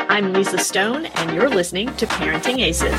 I'm Lisa Stone, and you're listening to Parenting Aces.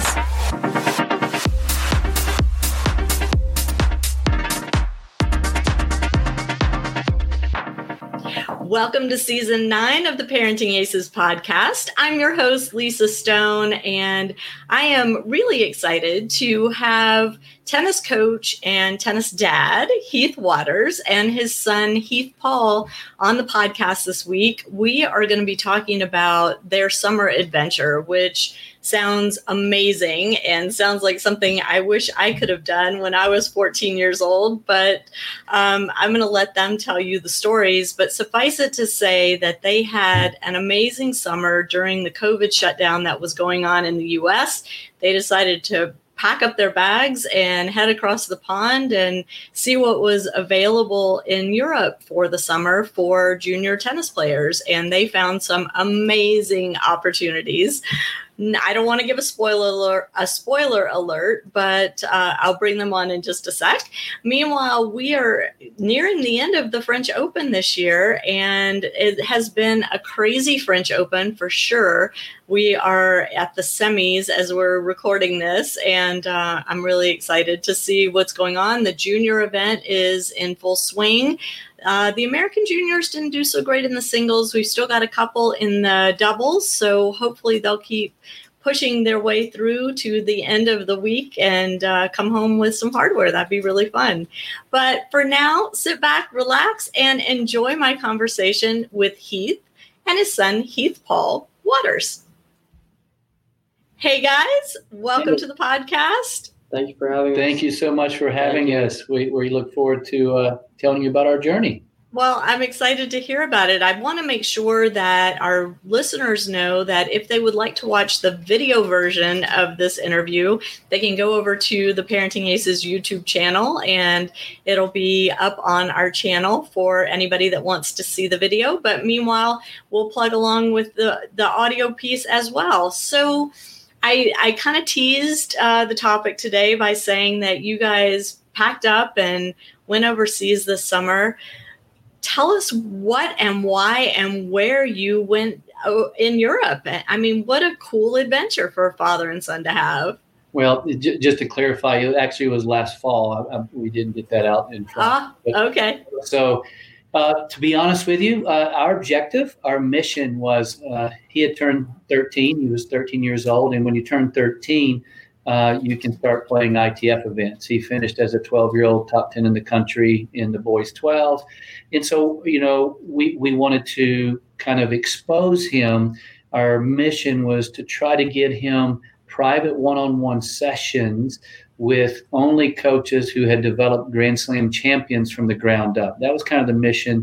Welcome to Season 9 of the Parenting Aces podcast. I'm your host, Lisa Stone, and I am really excited to have tennis coach and tennis dad, Heath Waters, and his son, Heath Paul, on the podcast this week. We are going to be talking about their summer adventure, which sounds amazing and sounds like something I wish I could have done when I was 14 years old. But I'm going to let them tell you the stories. But suffice it to say that they had an amazing summer during the COVID shutdown that was going on in the U.S. They decided to pack up their bags and head across the pond and see what was available in Europe for the summer for junior tennis players. And they found some amazing opportunities. I don't want to give a spoiler alert, but I'll bring them on in just a sec. Meanwhile, we are nearing the end of the French Open this year, and it has been a crazy French Open for sure. We are at the semis as we're recording this, and I'm really excited to see what's going on. The junior event is in full swing. The American juniors didn't do so great in the singles. We've still got a couple in the doubles, so hopefully they'll keep pushing their way through to the end of the week and come home with some hardware. That'd be really fun. But for now, sit back, relax, and enjoy my conversation with Heath and his son, Heath Paul Waters. Hey, guys. Welcome to the podcast. Thank you for having us. Thank you so much for having us. We look forward to telling you about our journey. Well, I'm excited to hear about it. I want to make sure that our listeners know that if they would like to watch the video version of this interview, they can go over to the Parenting Aces YouTube channel, and it'll be up on our channel for anybody that wants to see the video. But meanwhile, we'll plug along with the audio piece as well. So I kind of teased the topic today by saying that you guys packed up and went overseas this summer. Tell us what and why and where you went in Europe. I mean, what a cool adventure for a father and son to have. Well, just to clarify, it actually was last fall. We didn't get that out in front. Okay. So to be honest with you, our objective, our mission was he had turned 13. He was 13 years old. And when you turn 13, you can start playing ITF events. He finished as a 12-year-old, top 10 in the country in the boys 12. And so, we wanted to kind of expose him. Our mission was to try to get him private one-on-one sessions with only coaches who had developed Grand Slam champions from the ground up. That was kind of the mission.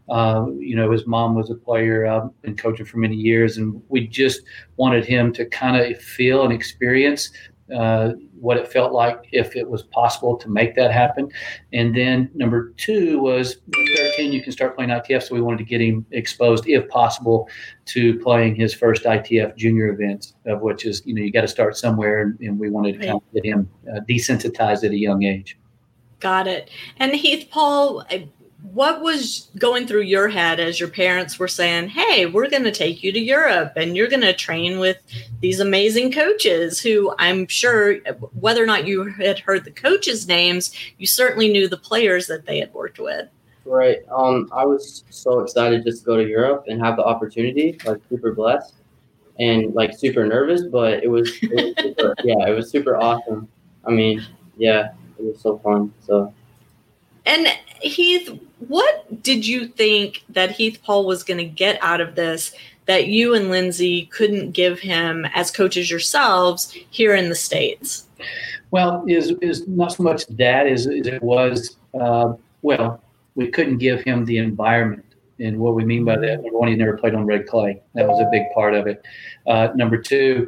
His mom was a player, been coaching for many years, and we just wanted him to kind of feel and experience what it felt like if it was possible to make that happen. And then number two was 13, you can start playing ITF. So we wanted to get him exposed, if possible, to playing his first ITF junior events, of which is, you got to start somewhere. And we wanted to kind of get him desensitized at a young age. Got it. And Heath Paul, what was going through your head as your parents were saying, hey, we're going to take you to Europe and you're going to train with these amazing coaches who I'm sure whether or not you had heard the coaches' names, you certainly knew the players that they had worked with. Right. I was so excited just to go to Europe and have the opportunity, super blessed and super nervous, but it was super, it was super awesome. I mean, it was so fun. So. And Heath, what did you think that Heath Paul was going to get out of this that you and Lindsay couldn't give him as coaches yourselves here in the States? Well, is not so much that as it was, we couldn't give him the environment. And what we mean by that, number one, he never played on red clay. That was a big part of it. Number two,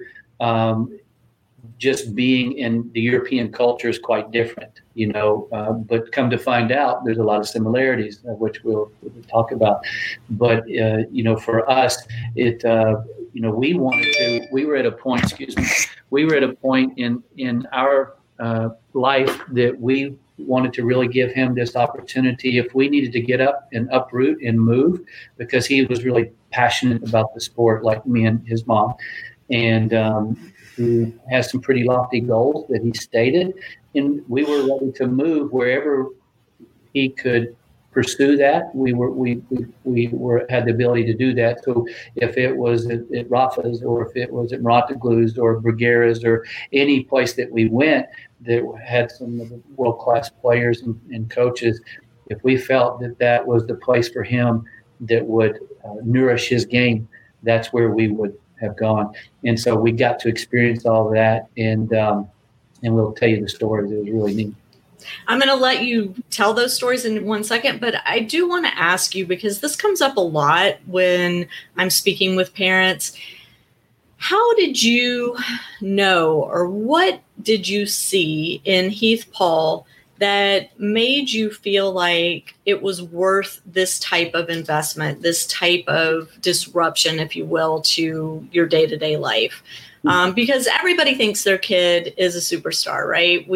just being in the European culture is quite different, but come to find out, there's a lot of similarities, which we'll talk about. But, for us, we were at a point in our life that we wanted to really give him this opportunity if we needed to get up and uproot and move, because he was really passionate about the sport like me and his mom. And he has some pretty lofty goals that he stated. And we were ready to move wherever he could pursue that. We had the ability to do that. So if it was at Rafa's, or if it was at Montaglu's or Bruguera's, or any place that we went that had some of the world-class players and coaches, if we felt that that was the place for him that would nourish his game, that's where we would have gone. And so we got to experience all of that, and we'll tell you the stories. It was really neat. I'm going to let you tell those stories in 1 second, but I do want to ask you, because this comes up a lot when I'm speaking with parents. How did you know, or what did you see in Heath Paul that made you feel like it was worth this type of investment, this type of disruption, if you will, to your day-to-day life? Because everybody thinks their kid is a superstar, right?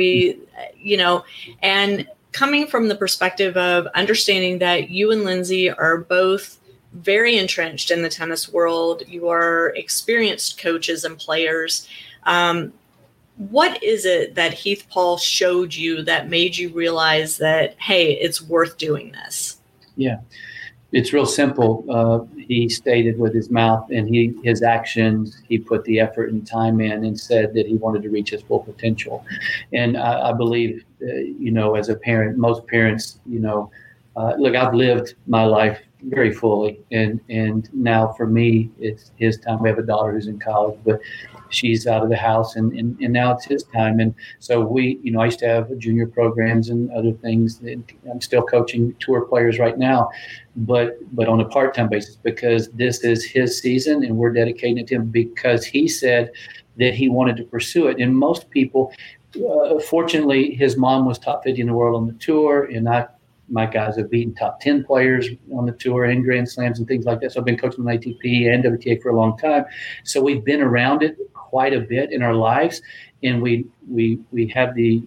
And coming from the perspective of understanding that you and Lindsay are both very entrenched in the tennis world, you are experienced coaches and players. What is it that Heath Paul showed you that made you realize that, hey, it's worth doing this? Yeah. It's real simple. He stated with his mouth and his actions, he put the effort and time in, and said that he wanted to reach his full potential. And I believe, as a parent, most parents, look, I've lived my life very fully, and now for me, it's his time. We have a daughter who's in college, but she's out of the house, and now it's his time. And so I used to have junior programs and other things. I'm still coaching tour players right now, but on a part-time basis, because this is his season and we're dedicating it to him because he said that he wanted to pursue it. And most people, fortunately, his mom was top 50 in the world on the tour, and my guys have beaten top 10 players on the tour and Grand Slams and things like that. So I've been coaching on ATP and WTA for a long time. So we've been around it quite a bit in our lives, and we have the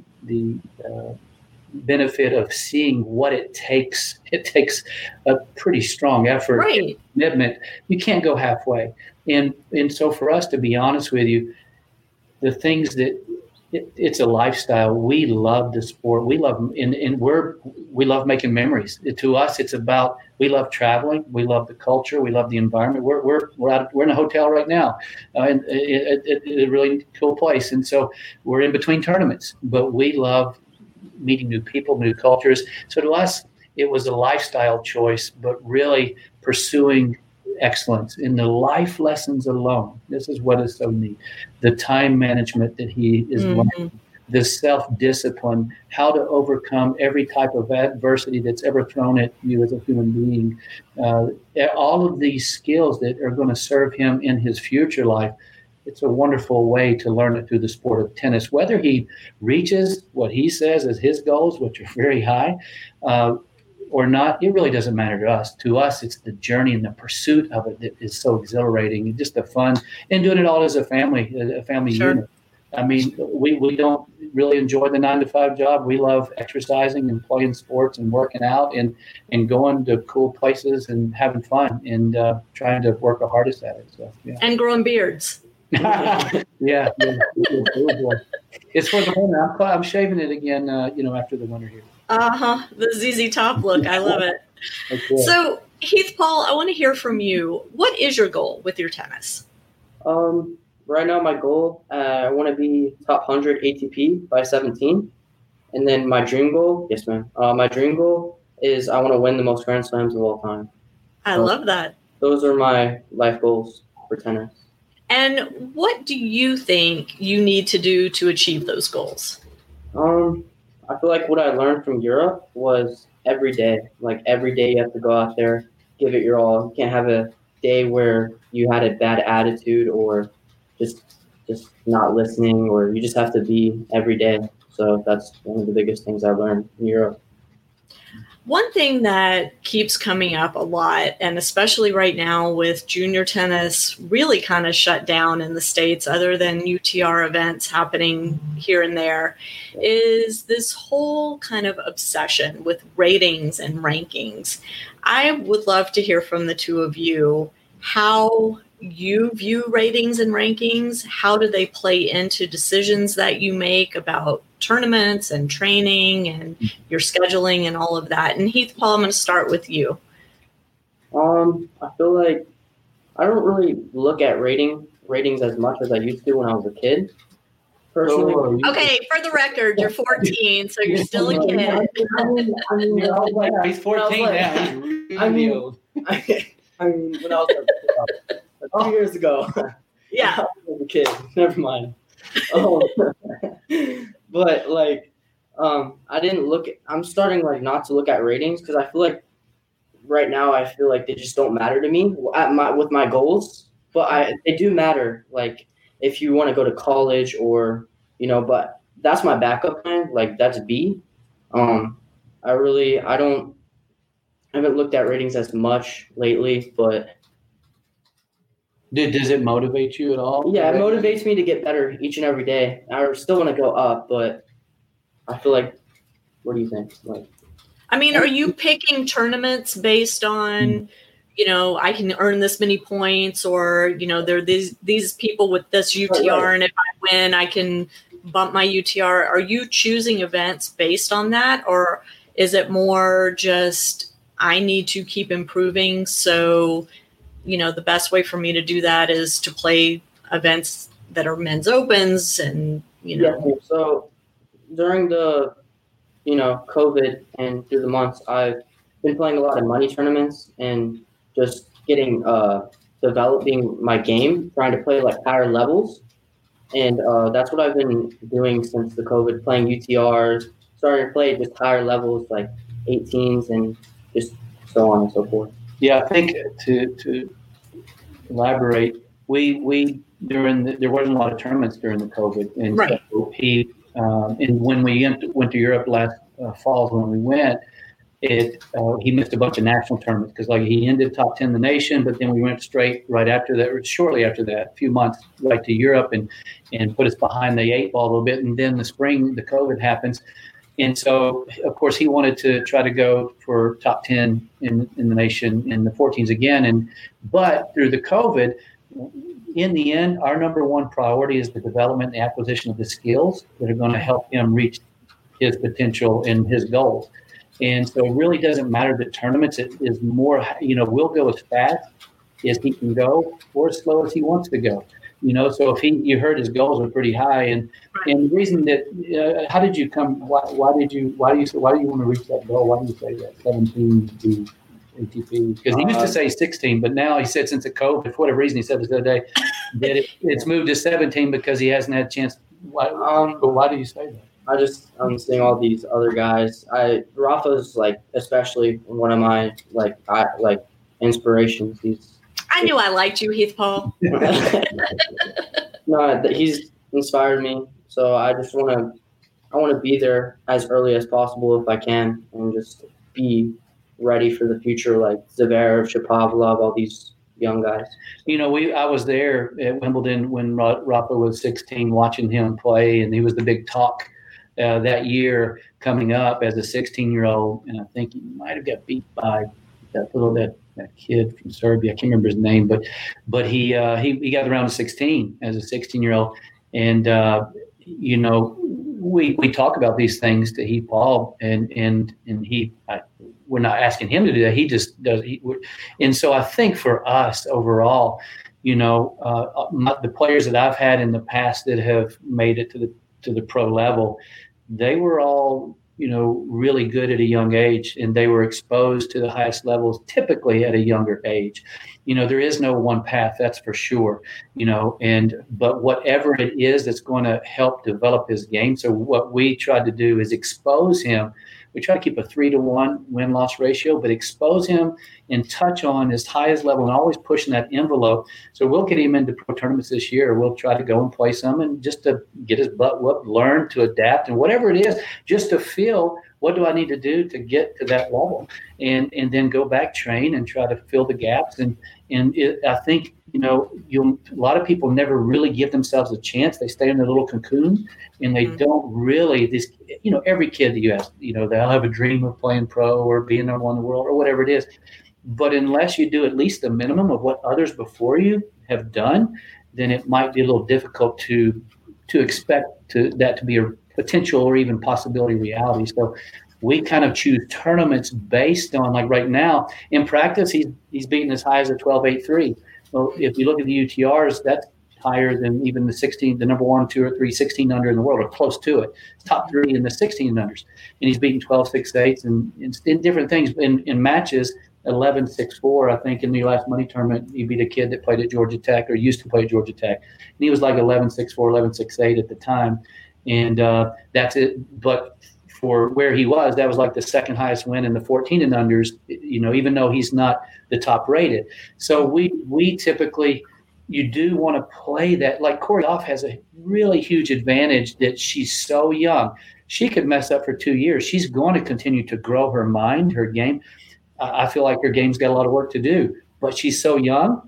benefit of seeing what it takes. It takes a pretty strong effort, right, commitment. You can't go halfway. And so for us, to be honest with you, the things that it's a lifestyle. We love the sport. We love, we love making memories. To us, it's about, we love traveling. We love the culture. We love the environment. We're in a hotel right now, and it's a really cool place. And so we're in between tournaments, but we love meeting new people, new cultures. So to us, it was a lifestyle choice, but really pursuing excellence in the life lessons alone. This is what is so neat. The time management that he is learning, the self-discipline, how to overcome every type of adversity that's ever thrown at you as a human being. All of these skills that are going to serve him in his future life. It's a wonderful way to learn it through the sport of tennis. Whether he reaches what he says is his goals, which are very high, or not, it really doesn't matter to us. To us, it's the journey and the pursuit of it that is so exhilarating, and just the fun, and doing it all as a family Sure. unit. I mean, we don't really enjoy the 9-to-5 job. We love exercising and playing sports and working out and going to cool places and having fun and trying to work our hardest at it. So, yeah. And growing beards. Yeah. It's for the winter. I'm shaving it again, after the winter here. The ZZ Top look. I love it. Okay. So, Heath Paul, I want to hear from you. What is your goal with your tennis? Right now, my goal, I want to be top 100 ATP by 17. And then my dream goal, yes, ma'am. My dream goal is I want to win the most Grand Slams of all time. I love that. Those are my life goals for tennis. And what do you think you need to do to achieve those goals? I feel like what I learned from Europe was every day. Like every day you have to go out there, give it your all. You can't have a day where you had a bad attitude or just not listening, or you just have to be every day. So that's one of the biggest things I've learned in Europe. One thing that keeps coming up a lot, and especially right now with junior tennis really kind of shut down in the States, other than UTR events happening here and there, is this whole kind of obsession with ratings and rankings. I would love to hear from the two of you how you view ratings and rankings. How do they play into decisions that you make about tournaments and training and your scheduling and all of that? And Heath Paul, I'm going to start with you. I feel like I don't really look at ratings as much as I used to when I was a kid. Personally. Okay, for the record, you're 14, so you're still a kid. He's 14 now. He's really old. I mean, when I was a few years ago, yeah, I was a kid. Never mind. But like, I didn't look. I'm starting like not to look at ratings because I feel like right now I feel like they just don't matter to me with my goals. But they do matter. Like if you want to go to college or but that's my backup plan. Like that's B. I haven't looked at ratings as much lately, but does it motivate you at all? Yeah, it motivates me to get better each and every day. I still want to go up, but I feel like, what do you think? I mean, are you picking tournaments based on, I can earn this many points, or there are these people with this UTR, right. And if I win, I can bump my UTR. Are you choosing events based on that, or is it more just I need to keep improving? So, the best way for me to do that is to play events that are men's opens and, Yeah, so during the, COVID and through the months, I've been playing a lot of money tournaments and just getting, developing my game, trying to play like higher levels. And that's what I've been doing since the COVID, playing UTRs, starting to play just higher levels like 18s and just so on and so forth. Yeah, I think to elaborate, we there wasn't a lot of tournaments during the COVID, and right. So and when we went to Europe last fall, when we went, he missed a bunch of national tournaments because he ended top 10 in the nation, but then we went straight right after that, or shortly after that, a few months right to Europe and put us behind the 8 ball a little bit, and then the spring the COVID happens. And so, of course, he wanted to try to go for top 10 in the nation in the 14s again. But through the COVID, in the end, our number one priority is the development and the acquisition of the skills that are going to help him reach his potential and his goals. And so it really doesn't matter the tournaments. It is more, we'll go as fast as he can go or as slow as he wants to go. So if you heard his goals were pretty high, and the reason that how did you come? Why do you want to reach that goal? Why do you say that 17 to ATP? Because he used to say 16, but now he said since the COVID, for whatever reason, he said this the other day that it's moved to 17 because he hasn't had a chance. Why do you say that? I'm seeing all these other guys. Rafa's especially one of my inspirations. I knew I liked you, Heath Paul. No, he's inspired me. So I just want to be there as early as possible if I can, and just be ready for the future, like Zverev, Shapovalov, all these young guys. I was there at Wimbledon when Rafa was 16, watching him play, and he was the big talk that year coming up as a 16-year-old, and I think he might have got beat by that kid from Serbia. I can't remember his name, but he got around to 16 as a 16-year-old, and we talk about these things to Heath Paul, and we're not asking him to do that. He just does. And so I think for us overall, the players that I've had in the past that have made it to the pro level, they were all really good at a young age, and they were exposed to the highest levels typically at a younger age. There is no one path, that's for sure, but whatever it is that's going to help develop his game. So what we tried to do is expose him. We try to keep a 3-to-1 win-loss ratio, but expose him and touch on his highest level and always pushing that envelope. So we'll get him into pro tournaments this year. We'll try to go and play some, and just to get his butt whooped, learn to adapt, and whatever it is, just to feel what do I need to do to get to that level? And then go back, train, and try to fill the gaps. And I think, a lot of people never really give themselves a chance. They stay in their little cocoon, and they don't really, every kid that you ask, they'll have a dream of playing pro or being number one in the world or whatever it is. But unless you do at least the minimum of what others before you have done, then it might be a little difficult to expect that to be a potential or even possibility reality. So we kind of choose tournaments based on, like right now in practice, he's beaten as high as a 12.83. Well, if you look at the UTRs, that's higher than even the number 1, 2, or 3 16 under in the world, or close to it. Top 3 in the 16 unders, and he's beaten 12.68 and in different things in matches. 11.64, I think, in the last money tournament, he beat a kid that played at Georgia Tech or used to play at Georgia Tech, and he was like 11.64, 11.68 at the time, and that's it. But for where he was, that was like the second highest win in the 14 and unders, even though he's not the top rated. So we typically, you do want to play that. Like Corey Goff has a really huge advantage that she's so young. She could mess up for 2 years. She's going to continue to grow her mind, her game. I feel like her game's got a lot of work to do, but she's so young.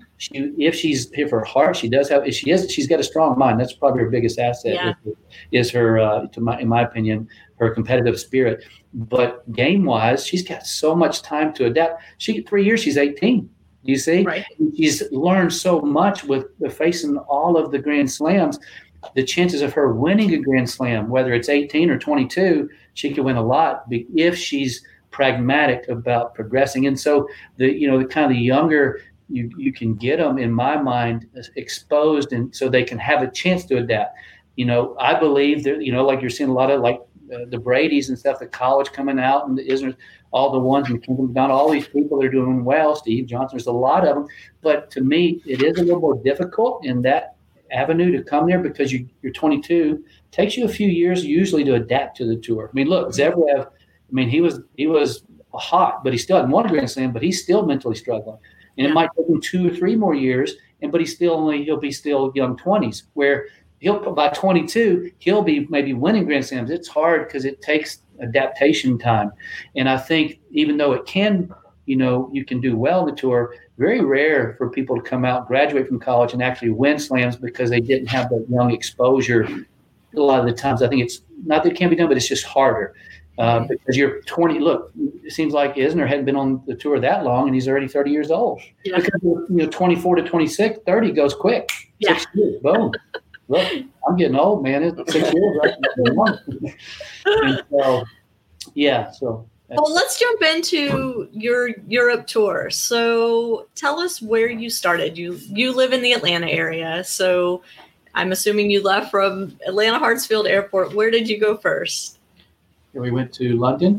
If her heart, she's got a strong mind. That's probably her biggest asset. Is her, in my opinion, her competitive spirit. But game wise, she's got so much time to adapt. 3 years, she's 18. You see, right. She's learned so much with facing all of the Grand Slams. The chances of her winning a Grand Slam, whether it's 18 or 22, she could win a lot if she's pragmatic about progressing. And so the kind of the younger you can get them, in my mind, exposed, and so they can have a chance to adapt. I believe that, like you're seeing a lot of like the Bradys and stuff at college coming out, and isn't all the ones in Kingdom down, all these people that are doing well, Steve Johnson, there's a lot of them. But to me, it is a little more difficult in that avenue to come there because you're 22. It takes you a few years usually to adapt to the tour. I mean, look, Zverev, he was hot, but he still hadn't won a Grand Slam, but he's still mentally struggling. And it might take him 2 or 3 more years, but he'll be still young 20s, where by 22, he'll be maybe winning Grand Slams. It's hard because it takes adaptation time. And I think even though it can, you can do well in the tour, very rare for people to come out, graduate from college, and actually win slams because they didn't have that young exposure. A lot of the times, I think it's not that it can't be done, but it's just harder. Because you're 20. Look, it seems like Isner hadn't been on the tour that long, and he's already 30 years old. Yeah. Because 24 to 26, 30 goes quick. Yeah. 6 years, boom. Look, I'm getting old, man. It's 6 years. Right? And so, yeah. So. Well, let's jump into your Europe tour. So, tell us where you started. You live in the Atlanta area, so I'm assuming you left from Atlanta Hartsfield Airport. Where did you go first? We went to London.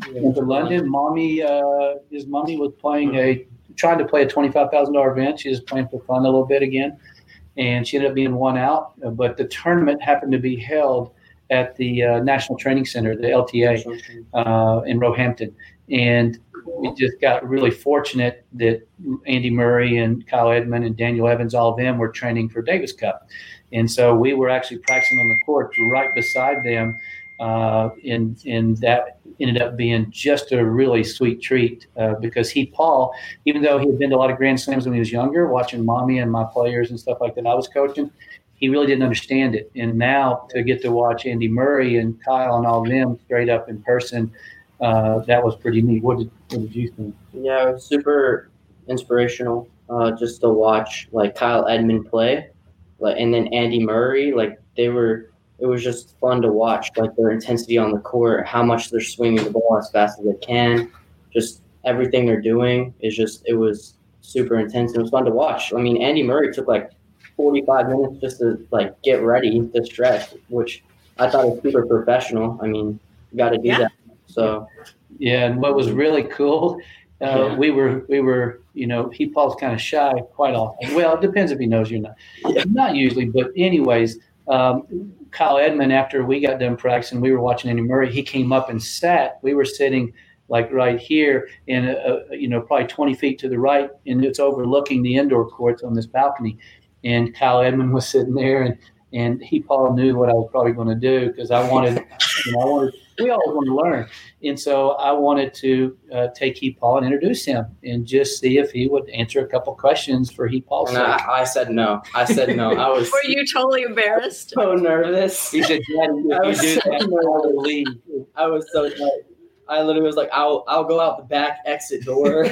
His mommy was trying to play a $25,000 event. She was playing for fun a little bit again, and she ended up being one out. But the tournament happened to be held at the National Training Center, the LTA, in Roehampton. And we just got really fortunate that Andy Murray and Kyle Edmund and Daniel Evans, all of them were training for Davis Cup. And so we were actually practicing on the court right beside them. And that ended up being just a really sweet treat because Paul, even though he had been to a lot of Grand Slams when he was younger, watching mommy and my players and stuff like that I was coaching, he really didn't understand it. And now to get to watch Andy Murray and Kyle and all of them straight up in person, that was pretty neat. What did you think? Yeah, it was super inspirational just to watch like Kyle Edmund play, and then Andy Murray. It was just fun to watch, like their intensity on the court, how much they're swinging the ball as fast as they can. Just everything they're doing it was super intense. And it was fun to watch. I mean, Andy Murray took like 45 minutes just to like get ready to stretch, which I thought was super professional. I mean, you got to do that. So, yeah. And what was really cool, we were, Paul's kind of shy quite often. Well, it depends if he knows you or not. Yeah. Not usually, but anyways, Kyle Edmund, after we got done practicing, we were watching Andy Murray. He came up and sat. We were sitting like right here and, probably 20 feet to the right, and it's overlooking the indoor courts on this balcony. And Kyle Edmund was sitting there, and Paul knew what I was probably going to do because I wanted we always want to learn. And so I wanted to take Heath Paul and introduce him and just see if he would answer a couple questions for Heath Paul. And I said no. I was. Were you totally embarrassed? So nervous. He said, "Daddy, if you do that, I will leave." I was so nervous. I literally was like, I'll go out the back exit door.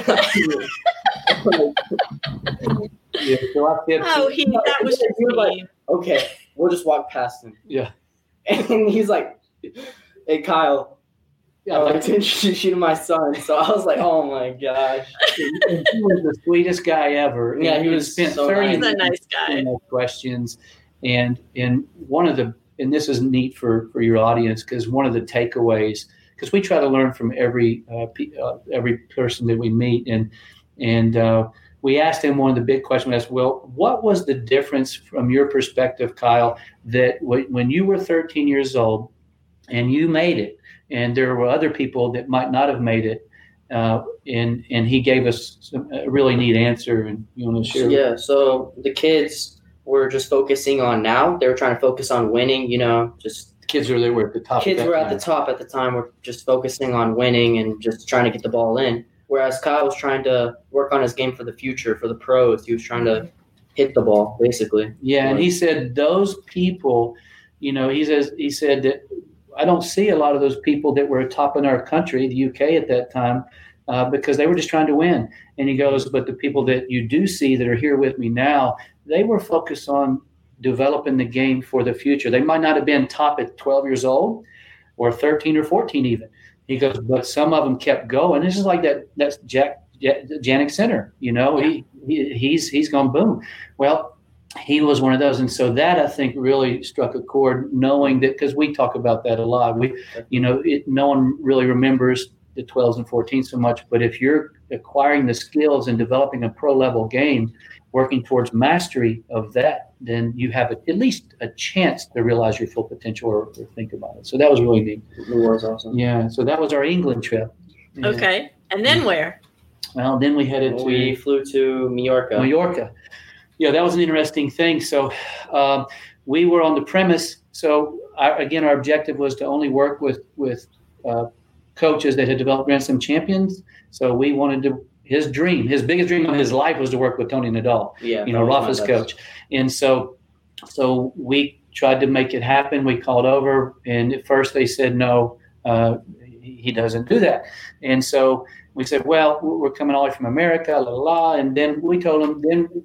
Yeah, so I said, that was just he was like, mean. okay, we'll just walk past him. Yeah. And he's like, hey, Kyle, Yeah, I'd like to introduce you to my son. So I was like, oh my gosh. He was the sweetest guy ever. Yeah, And he was spent so 30 He's a minutes nice guy. asking questions. And one of the, and this is neat for your audience, because one of the takeaways, because we try to learn from every person that we meet, and we asked him one of the big questions. We asked, well, what was the difference from your perspective, Kyle, that when you were 13 years old and you made it, and there were other people that might not have made it, and he gave us a really neat answer, and you want to share? Yeah, so the kids were just focusing on now. They were trying to focus on winning, just Kids were at the top. kids were at the top at the time. Were just focusing on winning and just trying to get the ball in. Whereas Kyle was trying to work on his game for the future, for the pros. He was trying to hit the ball, basically. Yeah, and he said those people, he said that I don't see a lot of those people that were top in our country, the UK at that time, because they were just trying to win. And he goes, but the people that you do see that are here with me now, they were focused on developing the game for the future. They might not have been top at 12 years old or 13 or 14 even. He goes, but some of them kept going. This is like that's Janik Center, he's gone boom. Well, he was one of those. And so that, I think, really struck a chord, knowing that, because we talk about that a lot. No one really remembers the 12s and 14s so much, but if you're acquiring the skills and developing a pro level game, working towards mastery of that, then you have at least a chance to realize your full potential or think about it. So that was really neat. It was awesome. Yeah. So that was our England trip. Yeah. Okay. And then where? Well, then we headed We flew to Mallorca. Mallorca. Yeah, that was an interesting thing. So we were on the premise. So our objective was to only work with coaches that had developed Grand Slam champions. So we wanted to. His biggest dream of his life was to work with Tony Nadal, Rafa's coach. And so we tried to make it happen. We called over, and at first they said, no, he doesn't do that. And so we said, well, we're coming all the way from America, And then we told him,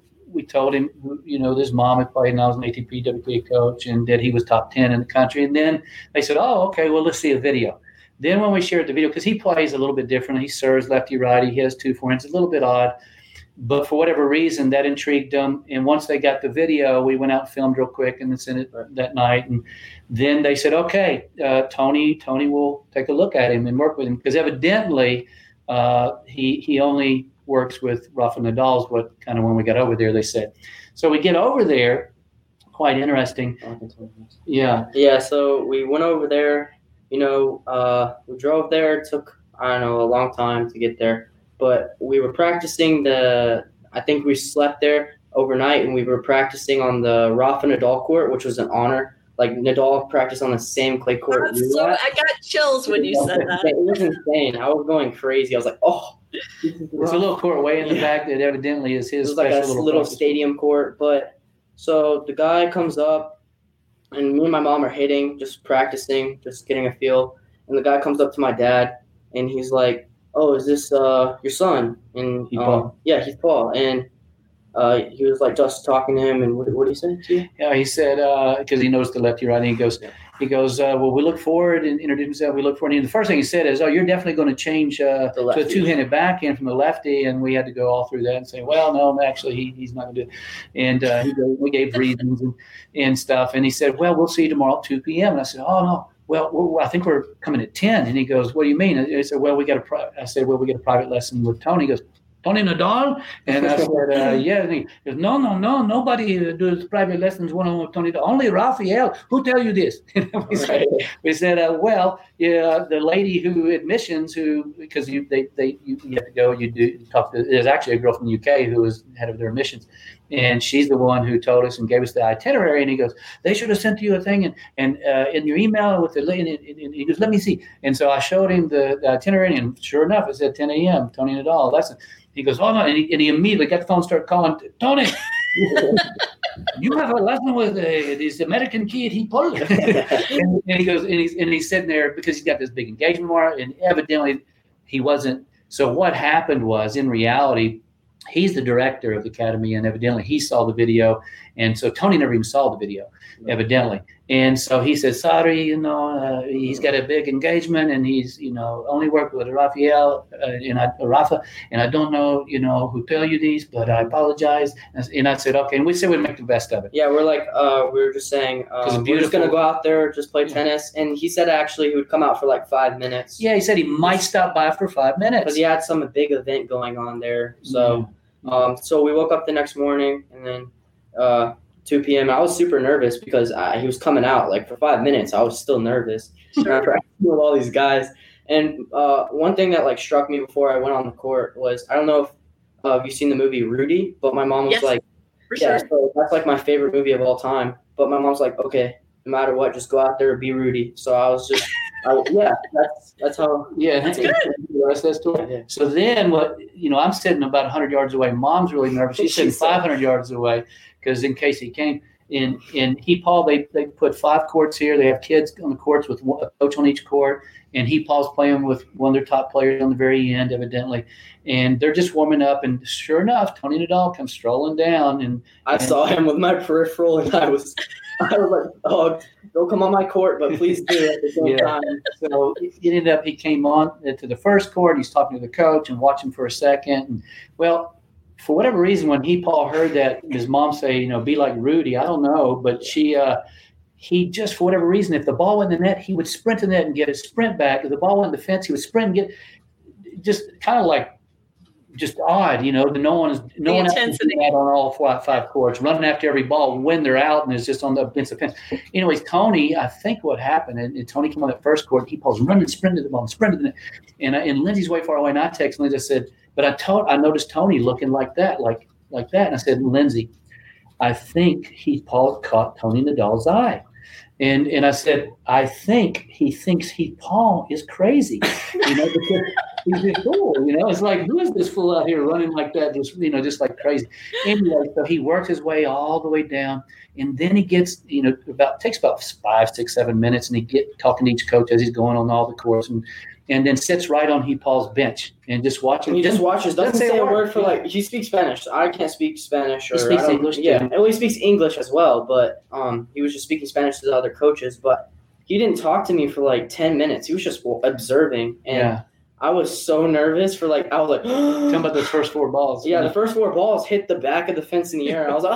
his mom had played, and I was an ATP WTA coach, and that he was top 10 in the country. And then they said, oh, okay, well, let's see a video. Then when we shared the video, because he plays a little bit different, he serves lefty-righty, he has 2 forehands, a little bit odd. But for whatever reason, that intrigued them. And once they got the video, we went out and filmed real quick and then sent it that night. And then they said, okay, Tony will take a look at him and work with him. Because evidently he only works with Rafa Nadal, is what kind of when we got over there, they said. So we get over there, quite interesting. Yeah. Yeah, so we went over there. We drove there. It took, a long time to get there. But we were practicing I think we slept there overnight, and we were practicing on the Rafa Nadal court, which was an honor. Like, Nadal practiced on the same clay court. I got chills when you said that. It was insane. I was going crazy. I was like, oh. It's a little court way in the back that evidently is his. It was like a little stadium court. But so the guy comes up, and me and my mom are hitting, just practicing, just getting a feel. And the guy comes up to my dad, and he's like, oh, is this your son? And Heath Paul. Yeah, Heath Paul. And he was like just talking to him. And what did he say to you? Yeah, he said, because he knows the lefty right, and he goes, well, we look forward, and introduced himself. We look forward. And the first thing he said is, oh, you're definitely going to change to a 2-handed backhand from the lefty. And we had to go all through that and say, well, no, actually, he's not going to do it. And we gave reasons and stuff. And he said, well, we'll see you tomorrow at 2 p.m. And I said, oh, no. Well, I think we're coming at 10. And he goes, what do you mean? I said, well, we got a private lesson with Tony. He goes, Tony Nadal? And I said, yeah. And he goes, no, nobody does private lessons one-on-one with Tony Nadal. Only Rafael. Who tell you this? we said, well, yeah, the lady who admissions, because you have to go, you talk to, there's actually a girl from the UK who was head of their admissions. And she's the one who told us and gave us the itinerary. And he goes, they should have sent you a thing and in your email with the link. And he goes, let me see. And so I showed him the itinerary, and sure enough, it said 10 a.m. Tony Nadal lesson. He goes, oh no, and he immediately got the phone, started calling Tony. You have a lesson with this American kid. He pulled, and he goes, and he's sitting there because he's got this big engagement mark, and evidently he wasn't. So what happened was, in reality, he's the director of the academy, and evidently he saw the video, and so Tony never even saw the video, evidently. And so he says, sorry, he's got a big engagement, and he's, only worked with Rafa, and I don't know, who tell you these, but I apologize. And I said, okay. And we said we'd make the best of it. Yeah, we're like, we were just saying, we're just going to go out there, just play tennis. And he said actually he would come out for like 5 minutes. Yeah, he said he might stop by for 5 minutes. Because he had some big event going on there. So, so we woke up the next morning, and then 2 p.m. I was super nervous because he was coming out like for 5 minutes. I was still nervous after with all these guys. And one thing that like struck me before I went on the court was, I don't know if you've seen the movie Rudy, but my mom was like, yeah, sure. So that's like my favorite movie of all time. But my mom's like, okay, no matter what, just go out there and be Rudy. So I was just, that's how. Yeah, that's good. Yeah. So then I'm sitting about 100 yards away. Mom's really nervous. She's sitting 500 yards away because in case he came. In Paul, they put 5 courts here. They have kids on the courts with a coach on each court. And Paul's playing with one of their top players on the very end, evidently. And they're just warming up. And sure enough, Tony Nadal comes strolling down. And I saw him with my peripheral, and I was like, oh, don't come on my court, but please do at the same time. So it ended up, he came on to the first court. He's talking to the coach and watching for a second. And, well, for whatever reason, when Paul heard that his mom say, be like Rudy, I don't know, but he just, for whatever reason, if the ball went in the net, he would sprint to the net and get a sprint back. If the ball went in the fence, he would sprint and get, just kind of like, just odd, no one else can do that on all 5 courts, running after every ball when they're out and it's just on the against the fence. Anyways, Tony, I think what happened, and Tony came on that first court, Paul's running, sprinted the ball, sprinted the net, and Lindsay's way far away, and I texted Lindsay, I said, but I noticed Tony looking like that, like that. And I said, Lindsay, I think Paul caught Tony Nadal's eye. And I said, I think he thinks Paul is crazy, because he's a fool, It's like, who is this fool out here running like that, just like crazy? Anyway, so he worked his way all the way down, and then he gets, takes about 5, 6, 7 minutes, and he get talking to each coach as he's going on all the courts, and then sits right on Paul's bench and just watching. He just watches. Doesn't say a word for he speaks Spanish. I can't speak Spanish. He speaks English too. Yeah, and he speaks English as well. But he was just speaking Spanish to the other coaches. But he didn't talk to me for like 10 minutes. He was just observing. And I was so nervous for I was like. Tell about those first 4 balls. Yeah, the first 4 balls hit the back of the fence in the air. And I was like,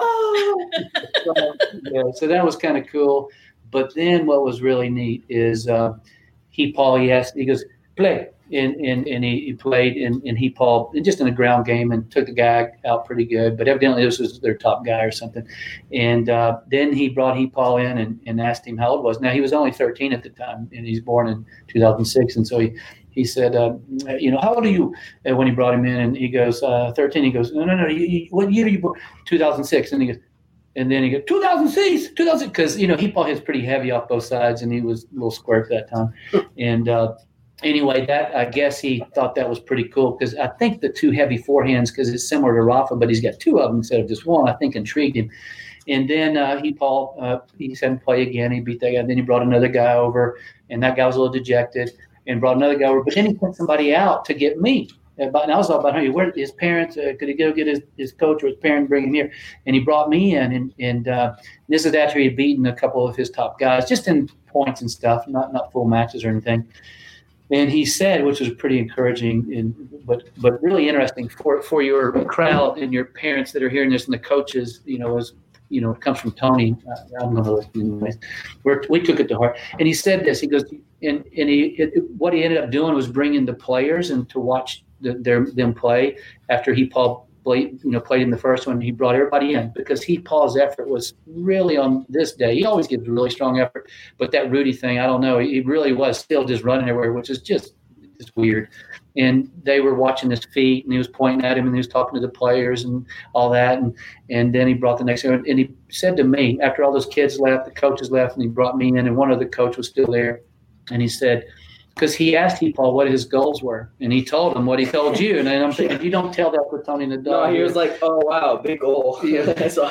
oh. So that was kind of cool. But then what was really neat is Paul, he goes, play. And he played, and Paul, just in a ground game, and took the guy out pretty good. But evidently this was their top guy or something. And then he brought Paul in and asked him how old he was. Now, he was only 13 at the time, and he's born in 2006. And so he said, how old are you? And when he brought him in, and he goes, 13. He goes, no. What year are you born? 2006. And he goes, and then he goes, 2006, because, Paul is pretty heavy off both sides, and he was a little square at that time. And anyway, that I guess he thought that was pretty cool, because I think the 2 heavy forehands, because it's similar to Rafa, but he's got 2 of them instead of just one, I think intrigued him. And then Paul he said play again. He beat that guy. Then he brought another guy over, and that guy was a little dejected, and brought another guy over. But then he sent somebody out to get me. And I was all about, hey, where his parents, could he go get his coach or his parents, bring him here? And he brought me in, and this is after he had beaten a couple of his top guys, just in points and stuff, not full matches or anything. And he said, which was pretty encouraging, but really interesting for your crowd and your parents that are hearing this, and the coaches, it comes from Tony. I'm going to listen anyways. We took it to heart. And he said this. He goes, what he ended up doing was bringing the players and to watch them play after Paul played in the first one. He brought everybody in because Paul's effort was really on this day. He always gives really strong effort, but that Rudy thing, I don't know. He really was still just running everywhere, which is just weird. And they were watching his feet, and he was pointing at him, and he was talking to the players and all that. And then he brought the next one, and he said to me, after all those kids left, the coaches left, and he brought me in, and one of the coach was still there. And he said, because he asked Paul what his goals were, and he told him what he told you. And I'm thinking, you don't tell that for Tony Nadal. No, he was like, oh, wow, big goal. Yeah.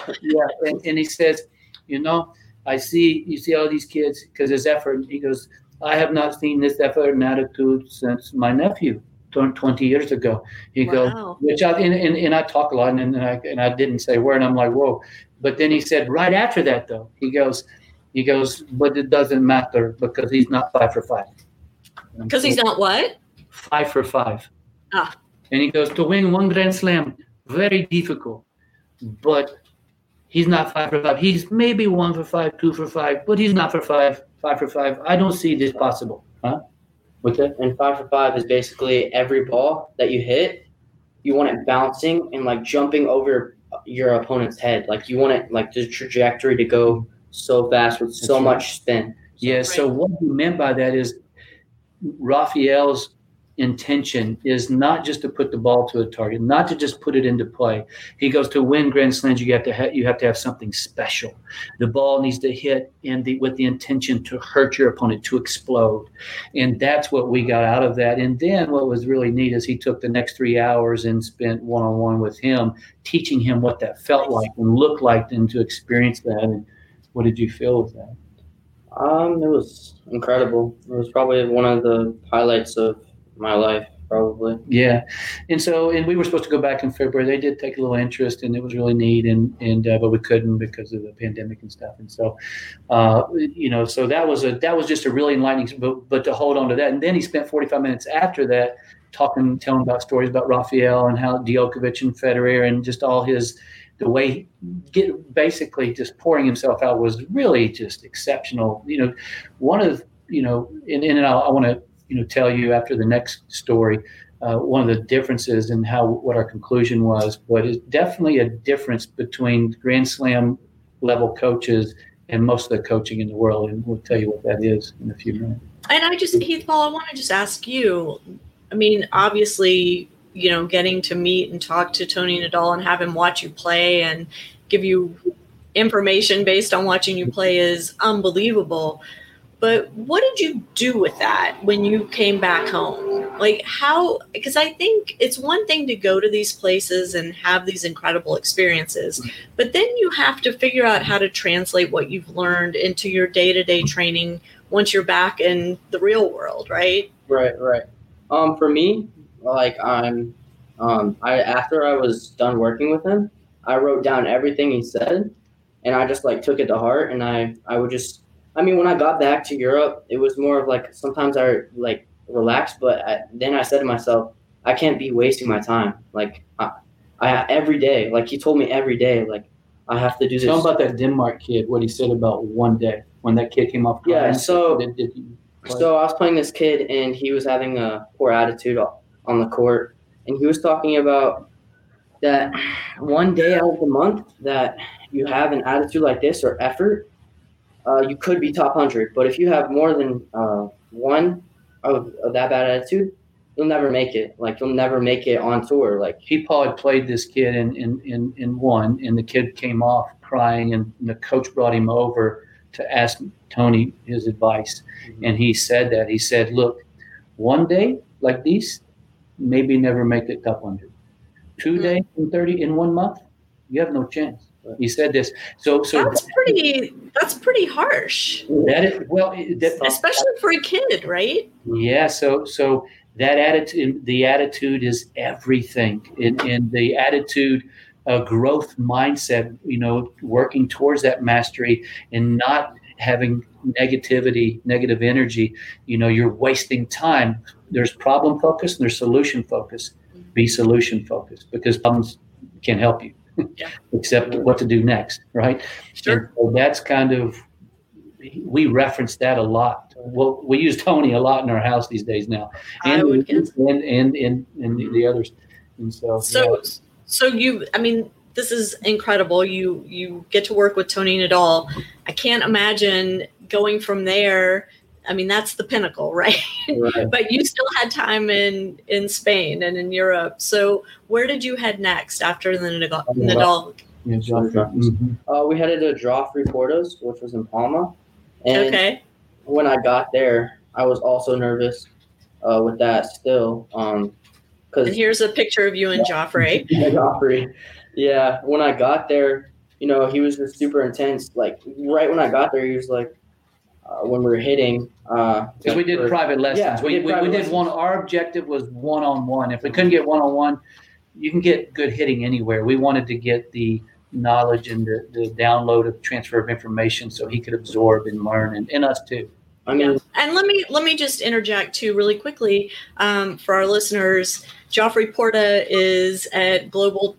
And he says, you see all these kids because his effort. He goes, I have not seen this effort and attitude since my nephew 20 years ago. He goes, which I talk a lot, and I didn't say a word, and I'm like, whoa. But then he said, right after that, though, he goes, but it doesn't matter because he's not 5 for 5. Because he's not what? 5 for 5. Ah. And he goes, to win one Grand Slam, very difficult, but he's not 5 for 5. He's maybe 1 for 5, 2 for 5, but he's not for 5 for 5. I don't see this possible. Huh? What's that? And 5 for 5 is basically every ball that you hit, you want it bouncing and like jumping over your opponent's head. Like you want it like the trajectory to go so fast with so much spin. Yeah. So what he meant by that is Rafael's intention is not just to put the ball to a target, not to just put it into play. He goes, to win Grand Slams, you have to have something special. The ball needs to hit with the intention to hurt your opponent, to explode. And that's what we got out of that. And then what was really neat is he took the next 3 hours and spent one-on-one with him, teaching him what that felt like and looked like, and to experience that. And what did you feel with that? It was incredible. It was probably one of the highlights of my life, probably. Yeah. And we were supposed to go back in February. They did take a little interest, and it was really neat, but we couldn't because of the pandemic and stuff. And so so that was just a really enlightening, but to hold on to that. And then he spent 45 minutes after that telling about stories about Rafael and how Djokovic and Federer and just all the way basically just pouring himself out was really just exceptional. One of and I want to tell you after the next story, one of the differences in what our conclusion was, but it's definitely a difference between Grand Slam level coaches and most of the coaching in the world. And we'll tell you what that is in a few minutes. And Heath Paul, I want to just ask you, I mean, obviously, getting to meet and talk to Tony Nadal and have him watch you play and give you information based on watching you play is unbelievable. But what did you do with that when you came back home? Like how, because I think it's one thing to go to these places and have these incredible experiences, but then you have to figure out how to translate what you've learned into your day-to-day training once you're back in the real world, right? Right. For me, like after I was done working with him, I wrote down everything he said, and I just like took it to heart, and I would just, when I got back to Europe, it was more of like sometimes I like relaxed, but then I said to myself, I can't be wasting my time. Like I every day, like he told me every day, like I have to do this. Tell him about that Denmark kid, what he said about one day when that kid came off. Yeah, so I was playing this kid, and he was having a poor attitude on the court, and he was talking about that one day out of the month that you have an attitude like this or effort, you could be top 100. But if you have more than one of that bad attitude, you'll never make it. Like you'll never make it on tour. Like Paul had played this kid in one, and the kid came off crying, and the coach brought him over to ask Tony his advice. Mm-hmm. And he said that. He said, look, one day like this, maybe never make the top 100. 2 days in 30 in 1 month, you have no chance. He said this. So that's pretty harsh. That is especially for a kid, right? Yeah. So that attitude, the attitude is everything. In the attitude, growth mindset. Working towards that mastery and not having negative energy. You're wasting time. There's problem focus and there's solution focus. Be solution focused because problems can help you. Yeah. Except what to do next, right? Sure. And so that's kind of, we reference that a lot well, we use Tony a lot in our house these days now, and I would guess. and the others. And So you, I mean, this is incredible. You get to work with Tony Nadal. I can't imagine going from there. I mean, that's the pinnacle, right? Right. But you still had time in Spain and in Europe. So where did you head next after the Nadal? Yeah, mm-hmm. We headed to Joffrey Portos, which was in Palma. And Okay. when I got there, I was also nervous with that still. And Because here's a picture of you and Joffrey. Joffrey. Yeah, when I got there, he was just super intense. Like right when I got there, he was like, when we were hitting. Because we did private lessons. Yeah, we did one. Our objective was one-on-one. If we couldn't get one-on-one, you can get good hitting anywhere. We wanted to get the knowledge and the download of transfer of information so he could absorb and learn, and us too. I mean, And let me just interject too really quickly for our listeners. Joffrey Porta is at Global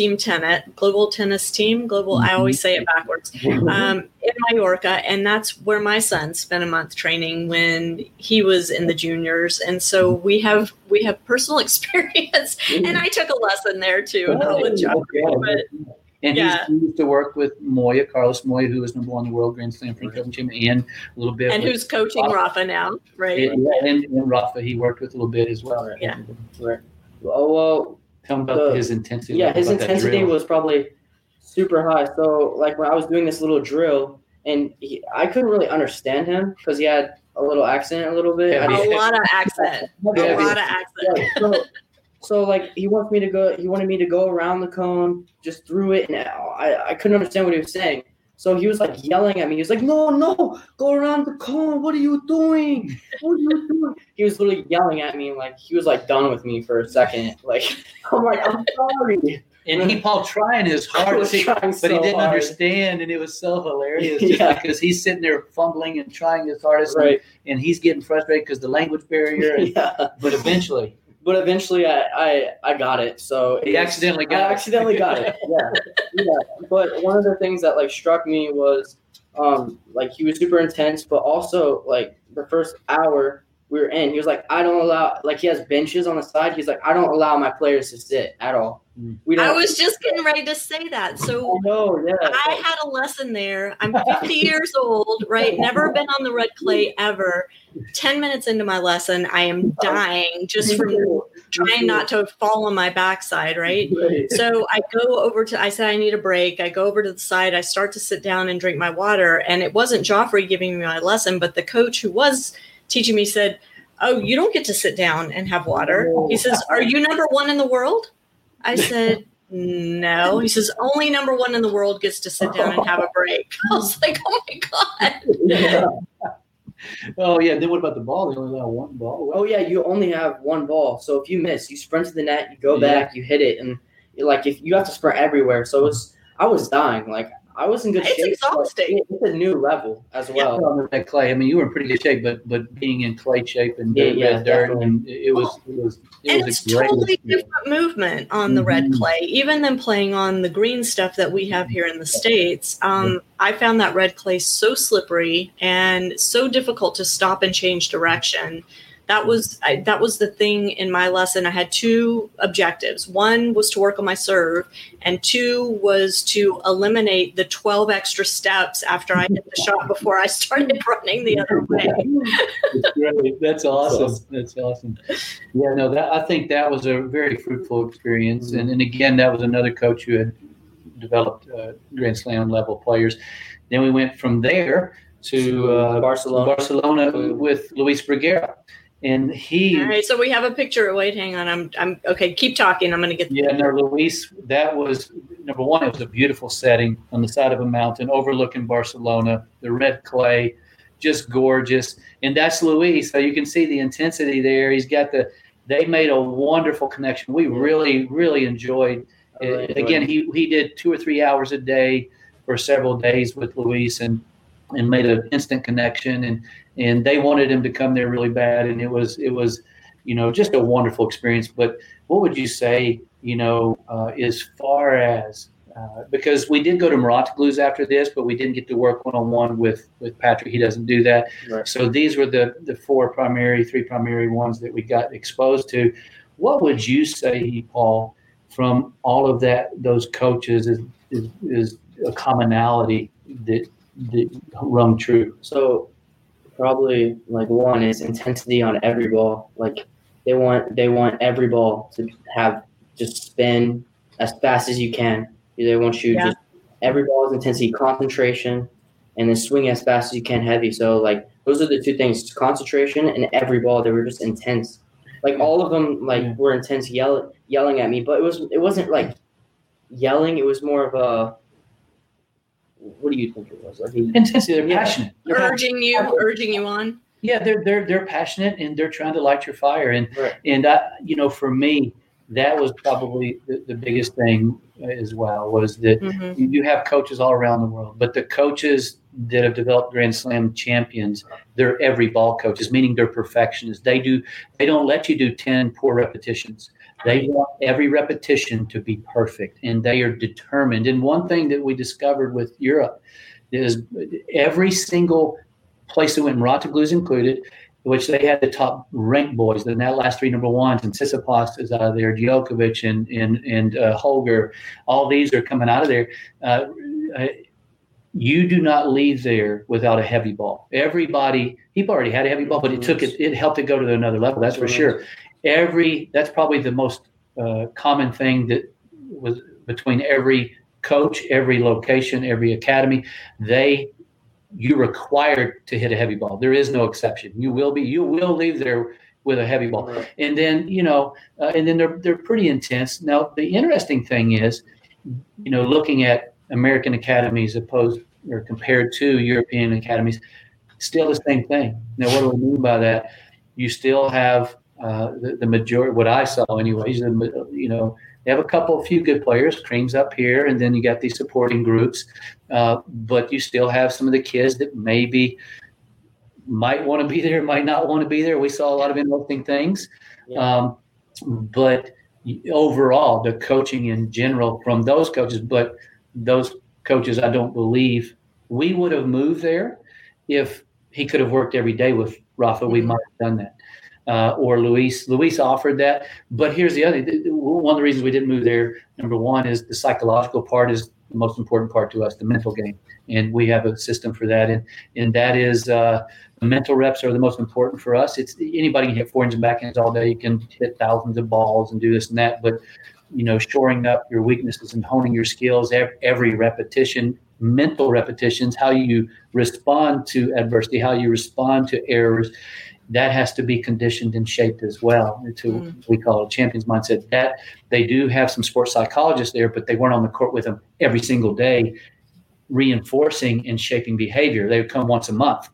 Tennis Team. I always say it backwards. In Mallorca, and that's where my son spent a month training when he was in the juniors. And so we have personal experience, and I took a lesson there too, not with Joffrey, but. And he used to work with Carlos Moya, who was number one in the world Grand Slam for coaching him, and a little bit. And who's coaching Rafa now, right? And Rafa, he worked with a little bit as well. Right? Yeah. Right. Well, tell him about his intensity. Yeah, his intensity was probably super high. So, like when I was doing this little drill, and I couldnn't really understand him because he had a little accent, a little bit. A lot of accent. Yeah, So like he wanted me to go around the cone, just through it, and I couldn't understand what he was saying. So he was like yelling at me. He was like, "No, go around the cone. What are you doing? What are you doing?" He was literally yelling at me, like he was like done with me for a second. Like I'm like, "I'm sorry." And Paul trying his hardest, but he didn't understand, and it was so hilarious because he's sitting there fumbling and trying his hardest, right? And he's getting frustrated because the language barrier. But eventually. I got it. So I accidentally got it. Yeah. But one of the things that like struck me was like he was super intense, but also like the first hour we were in, he was like, I don't allow, like he has benches on the side. He's like, I don't allow my players to sit at all. I was just getting ready to say that. So I had a lesson there. I'm 50 years old, right? Never been on the red clay ever. 10 minutes into my lesson, I am dying just from trying not to fall on my backside, right? So I said, I need a break. I go over to the side. I start to sit down and drink my water. And it wasn't Joffrey giving me my lesson, but the coach who was teaching me said, "Oh, you don't get to sit down and have water." He says, "Are you number one in the world?" I said, "No." He says, "Only number one in the world gets to sit down and have a break." I was like, "Oh my God." Oh yeah. Then what about the ball? They only allow one ball. Oh yeah, you only have one ball. So if you miss, you sprint to the net, you go back, you hit it, and like if you have to sprint everywhere. So I was dying. Like I was in good shape. It's exhausting. It's a new level as well. That clay. I mean, you were in pretty good shape, but being in clay shape and dirt, and it was it's a great totally experience. different movement on the red clay, even than playing on the green stuff that we have here in the States. I found that red clay so slippery and so difficult to stop and change direction. That was the thing in my lesson. I had two objectives. One was to work on my serve, and two was to eliminate the 12 extra steps after I hit the shot before I started running the other way. That's great. That's awesome. That's awesome. Yeah, no, I think that was a very fruitful experience. And again, that was another coach who had developed Grand Slam level players. Then we went from there to Barcelona with Luis Bruguera. And all right, so we have a picture. Wait, hang on. I'm okay. Keep talking. I'm going to get. Yeah, no, Luis. That was number one. It was a beautiful setting on the side of a mountain overlooking Barcelona. The red clay, just gorgeous. And that's Luis. So you can see the intensity there. He's got They made a wonderful connection. We really, really enjoyed it. Again, he did 2 or 3 hours a day for several days with Luis, and made an instant connection, and they wanted him to come there really bad, and it was just a wonderful experience. But what would you say as far as because we did go to Mouratoglou after this, but we didn't get to work one-on-one with Patrick. He doesn't do that. Right. So these were the three primary ones that we got exposed to. What would you say, Paul, from all of those coaches is a commonality that rung true? So probably like one is intensity on every ball. Like they want every ball to have just spin as fast as you can. They want you just every ball is intensity, concentration, and then swing as fast as you can heavy. So like those are the two things: concentration and every ball. They were just intense. Like all of them were intense, yelling at me. But it wasn't like yelling. It was more of a, what do you think it was? Like Intensity. They're passionate. Urging you on. Yeah, they're passionate and they're trying to light your fire. And right. and for me, that was probably the biggest thing as well, was that you have coaches all around the world, but the coaches that have developed Grand Slam champions, they're every ball coaches, meaning they're perfectionists. They don't let you do 10 poor repetitions. They want every repetition to be perfect, and they are determined. And one thing that we discovered with Europe is every single place that went, Mouratoglou included, which they had the top ranked boys, and that last three number ones, and Tsitsipas is out of there, Djokovic and Holger, all these are coming out of there. You do not leave there without a heavy ball. Everybody, he already had a heavy ball, but it helped it go to another level. That's for sure. That's probably the most common thing that was between every coach, every location, every academy. You're required to hit a heavy ball. There is no exception. You will leave there with a heavy ball. Right. And then, and then they're pretty intense. Now, the interesting thing is, looking at American academies compared to European academies, still the same thing. Now, what do I mean by that? You still have the majority, what I saw anyways, they have a few good players, Cream's up here, and then you got these supporting groups. But you still have some of the kids that maybe might want to be there, might not want to be there. We saw a lot of interesting things. Yeah. But overall, the coaching in general from those coaches, but those coaches, I don't believe we would have moved there if he could have worked every day with Rafa. We might have done that. Or Luis offered that. But here's the other. One of the reasons we didn't move there, number one, is the psychological part is the most important part to us, the mental game. And we have a system for that. And that is the mental reps are the most important for us. It's anybody can hit forehands and backhands all day. You can hit thousands of balls and do this and that. But, shoring up your weaknesses and honing your skills every repetition, mental repetitions, how you respond to adversity, how you respond to errors, that has to be conditioned and shaped as well to we call it a champion's mindset. That they do have some sports psychologists there, but they weren't on the court with them every single day, reinforcing and shaping behavior. They would come once a month,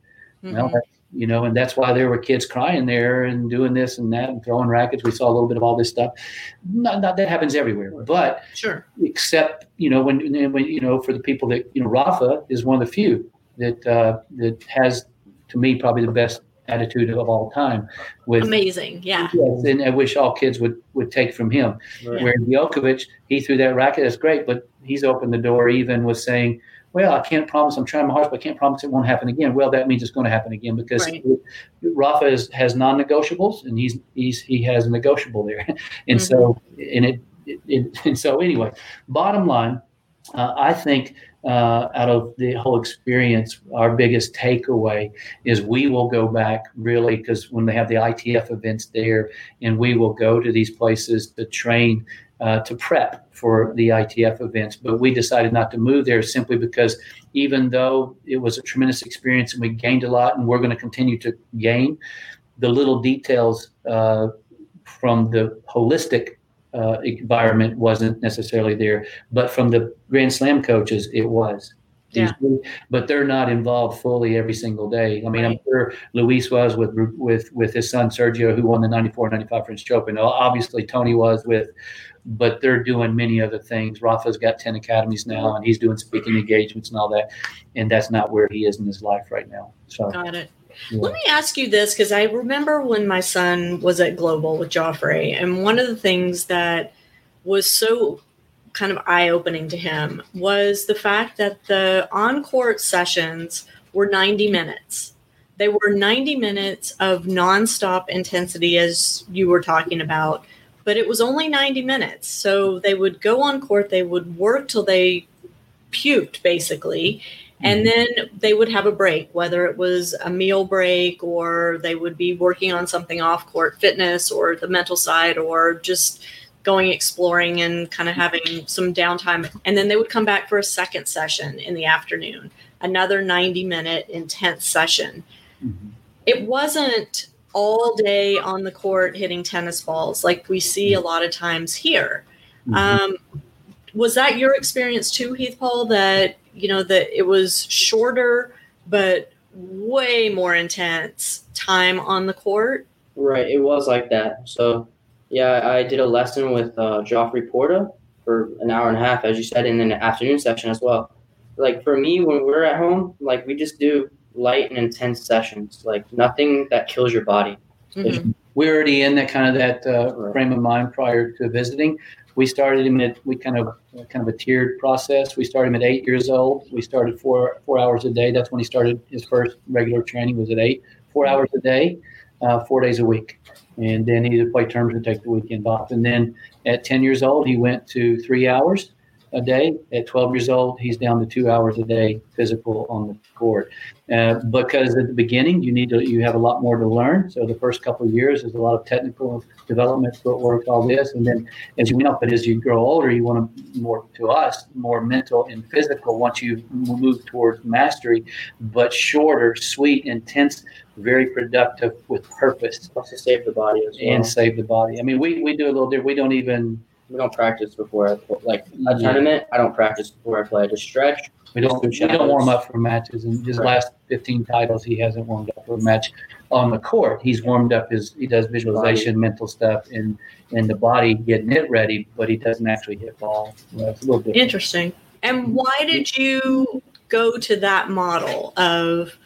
and that's why there were kids crying there and doing this and that and throwing rackets. We saw a little bit of all this stuff. Not that happens everywhere, but sure. Except when for the people that Rafa is one of the few that has, to me, probably the best attitude of all time. Amazing, yeah. Yes, and I wish all kids would take from him. Right. Where Djokovic, he threw that racket, that's great, but he's opened the door even with saying, well, I can't promise, I'm trying my hardest, but I can't promise it won't happen again. Well, that means it's going to happen again because Rafa has non-negotiables and he has a negotiable there. And so anyway, bottom line, I think out of the whole experience, our biggest takeaway is we will go back really, because when they have the ITF events there, and we will go to these places to train, to prep for the ITF events. But we decided not to move there simply because even though it was a tremendous experience and we gained a lot and we're going to continue to gain, the little details from the holistic environment wasn't necessarily there, but from the Grand Slam coaches, it was. Yeah. But they're not involved fully every single day. I mean, right. I'm sure Luis was with his son Sergio, who won the 94 and 95 French Open. Obviously, Tony was but they're doing many other things. Rafa's got 10 academies now, and he's doing speaking engagements and all that. And that's not where he is in his life right now. So, got it. Yeah. Let me ask you this, because I remember when my son was at Global with Joffrey, and one of the things that was so kind of eye-opening to him was the fact that the on-court sessions were 90 minutes. They were 90 minutes of nonstop intensity, as you were talking about, but it was only 90 minutes. So they would go on court, they would work till they puked, basically, and then they would have a break, whether it was a meal break or they would be working on something off-court, fitness or the mental side, or just going exploring and kind of having some downtime. And then they would come back for a second session in the afternoon, another 90-minute intense session. Mm-hmm. It wasn't all day on the court hitting tennis balls like we see a lot of times here. Mm-hmm. Was that your experience too, Heath Paul, that, that it was shorter but way more intense time on the court? Right. It was like that. So, yeah, I did a lesson with Joffrey Porta for an hour and a half, as you said, and then an afternoon session as well. Like, for me, when we're at home, like, we just do light and intense sessions, like nothing that kills your body. Mm-hmm. We're already in that frame of mind prior to visiting. We started him we kind of a tiered process. We started him at 8 years old. We started 4 hours a day. That's when he started his first regular training, was at 8, 4 hours a day, 4 days a week. And then he would play terms and take the weekend off. And then at 10 years old, he went to 3 hours a day. At 12 years old, he's down to 2 hours a day physical on the court. Because at the beginning, you have a lot more to learn. So the first couple of years is a lot of technical development, footwork, all this. And then as you grow older, you want more mental and physical once you move towards mastery, but shorter, sweet, intense, very productive with purpose. To save the body as well. And save the body. I mean, we do a little different. We don't practice before I play. Like a tournament, I don't practice before I play. I just stretch. We don't warm up for matches. And his last 15 titles, he hasn't warmed up for a match on the court. He's warmed up he does visualization, mental stuff, and the body getting it ready, but he doesn't actually hit balls. It's a little different. Interesting. And why did you go to that model of,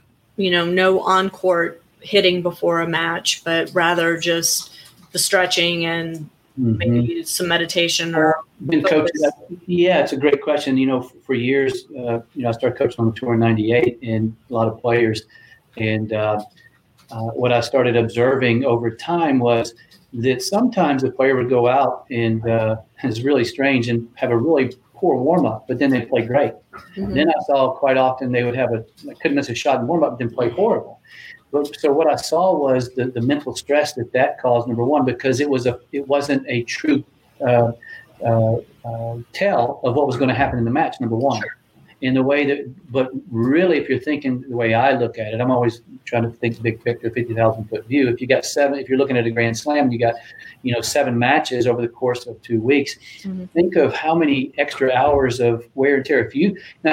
no on-court hitting before a match, but rather just the stretching and maybe some meditation or Yeah, it's a great question. For years, I started coaching on the tour in '98 and a lot of players. And what I started observing over time was that sometimes the player would go out and it's really strange and have a really poor warm-up, but then they play great. Mm-hmm. Then I saw quite often they would couldn't miss a shot in warm-up, but then play horrible. So what I saw was the mental stress that caused, number one, because it wasn't a true tell of what was going to happen in the match, number one. Sure. In the way but really, if you're thinking the way I look at it, I'm always trying to think big picture, 50,000-foot view. If you're looking at a Grand Slam, you got, 7 matches over the course of 2 weeks. Mm-hmm. Think of how many extra hours of wear and tear. We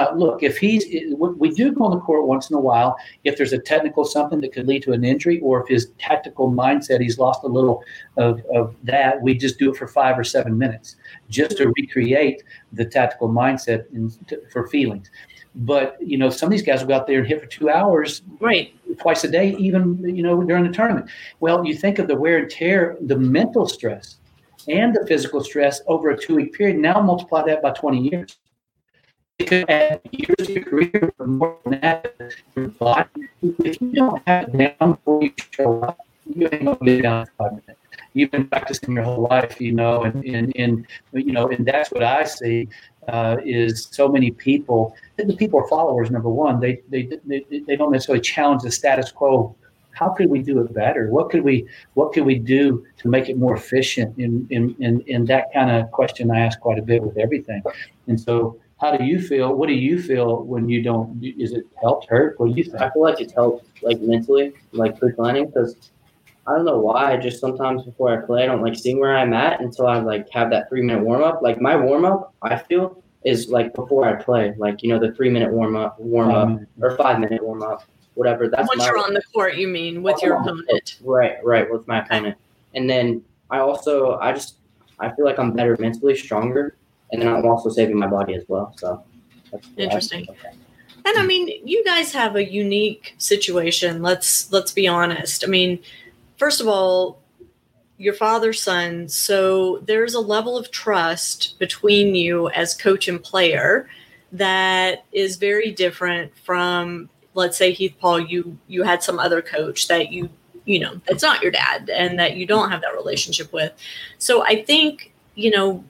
do go on the court once in a while if there's a technical something that could lead to an injury, or if his tactical mindset, he's lost a little of that, we just do it for 5 or 7 minutes just to recreate the tactical mindset for feelings. But, some of these guys will go out there and hit for 2 hours, right, twice a day, even, during the tournament. Well, you think of the wear and tear, the mental stress and the physical stress over a 2-week period. Now multiply that by 20 years. You could add years of your career for more than that. Your body, if you don't have it down before you show up, you ain't going to be down in 5 minutes. You've been practicing your whole life, and that's what I see is so many people. The people are followers. Number one, they don't necessarily challenge the status quo. How could we do it better? What could we do to make it more efficient? In that kind of question, I ask quite a bit with everything. And so, how do you feel? What do you feel when you don't? Is it helped, hurt? What do you think? I feel like it's helped, like mentally, like pre-planning, because I don't know why. Just sometimes before I play, I don't like seeing where I'm at until I have that 3-minute warm up. Like my warm up, I feel is like before I play, like the 3-minute warm up or 5-minute warm up, whatever. That's once you're on the court, you mean with your opponent? Right, with my opponent. And then I feel like I'm better mentally, stronger, and then I'm also saving my body as well. So that's interesting. And I mean, you guys have a unique situation. Let's be honest. I mean, first of all, your father-son, so there's a level of trust between you as coach and player that is very different from, let's say, Heath Paul, you had some other coach that you know, that's not your dad and that you don't have that relationship with. So I think, you know,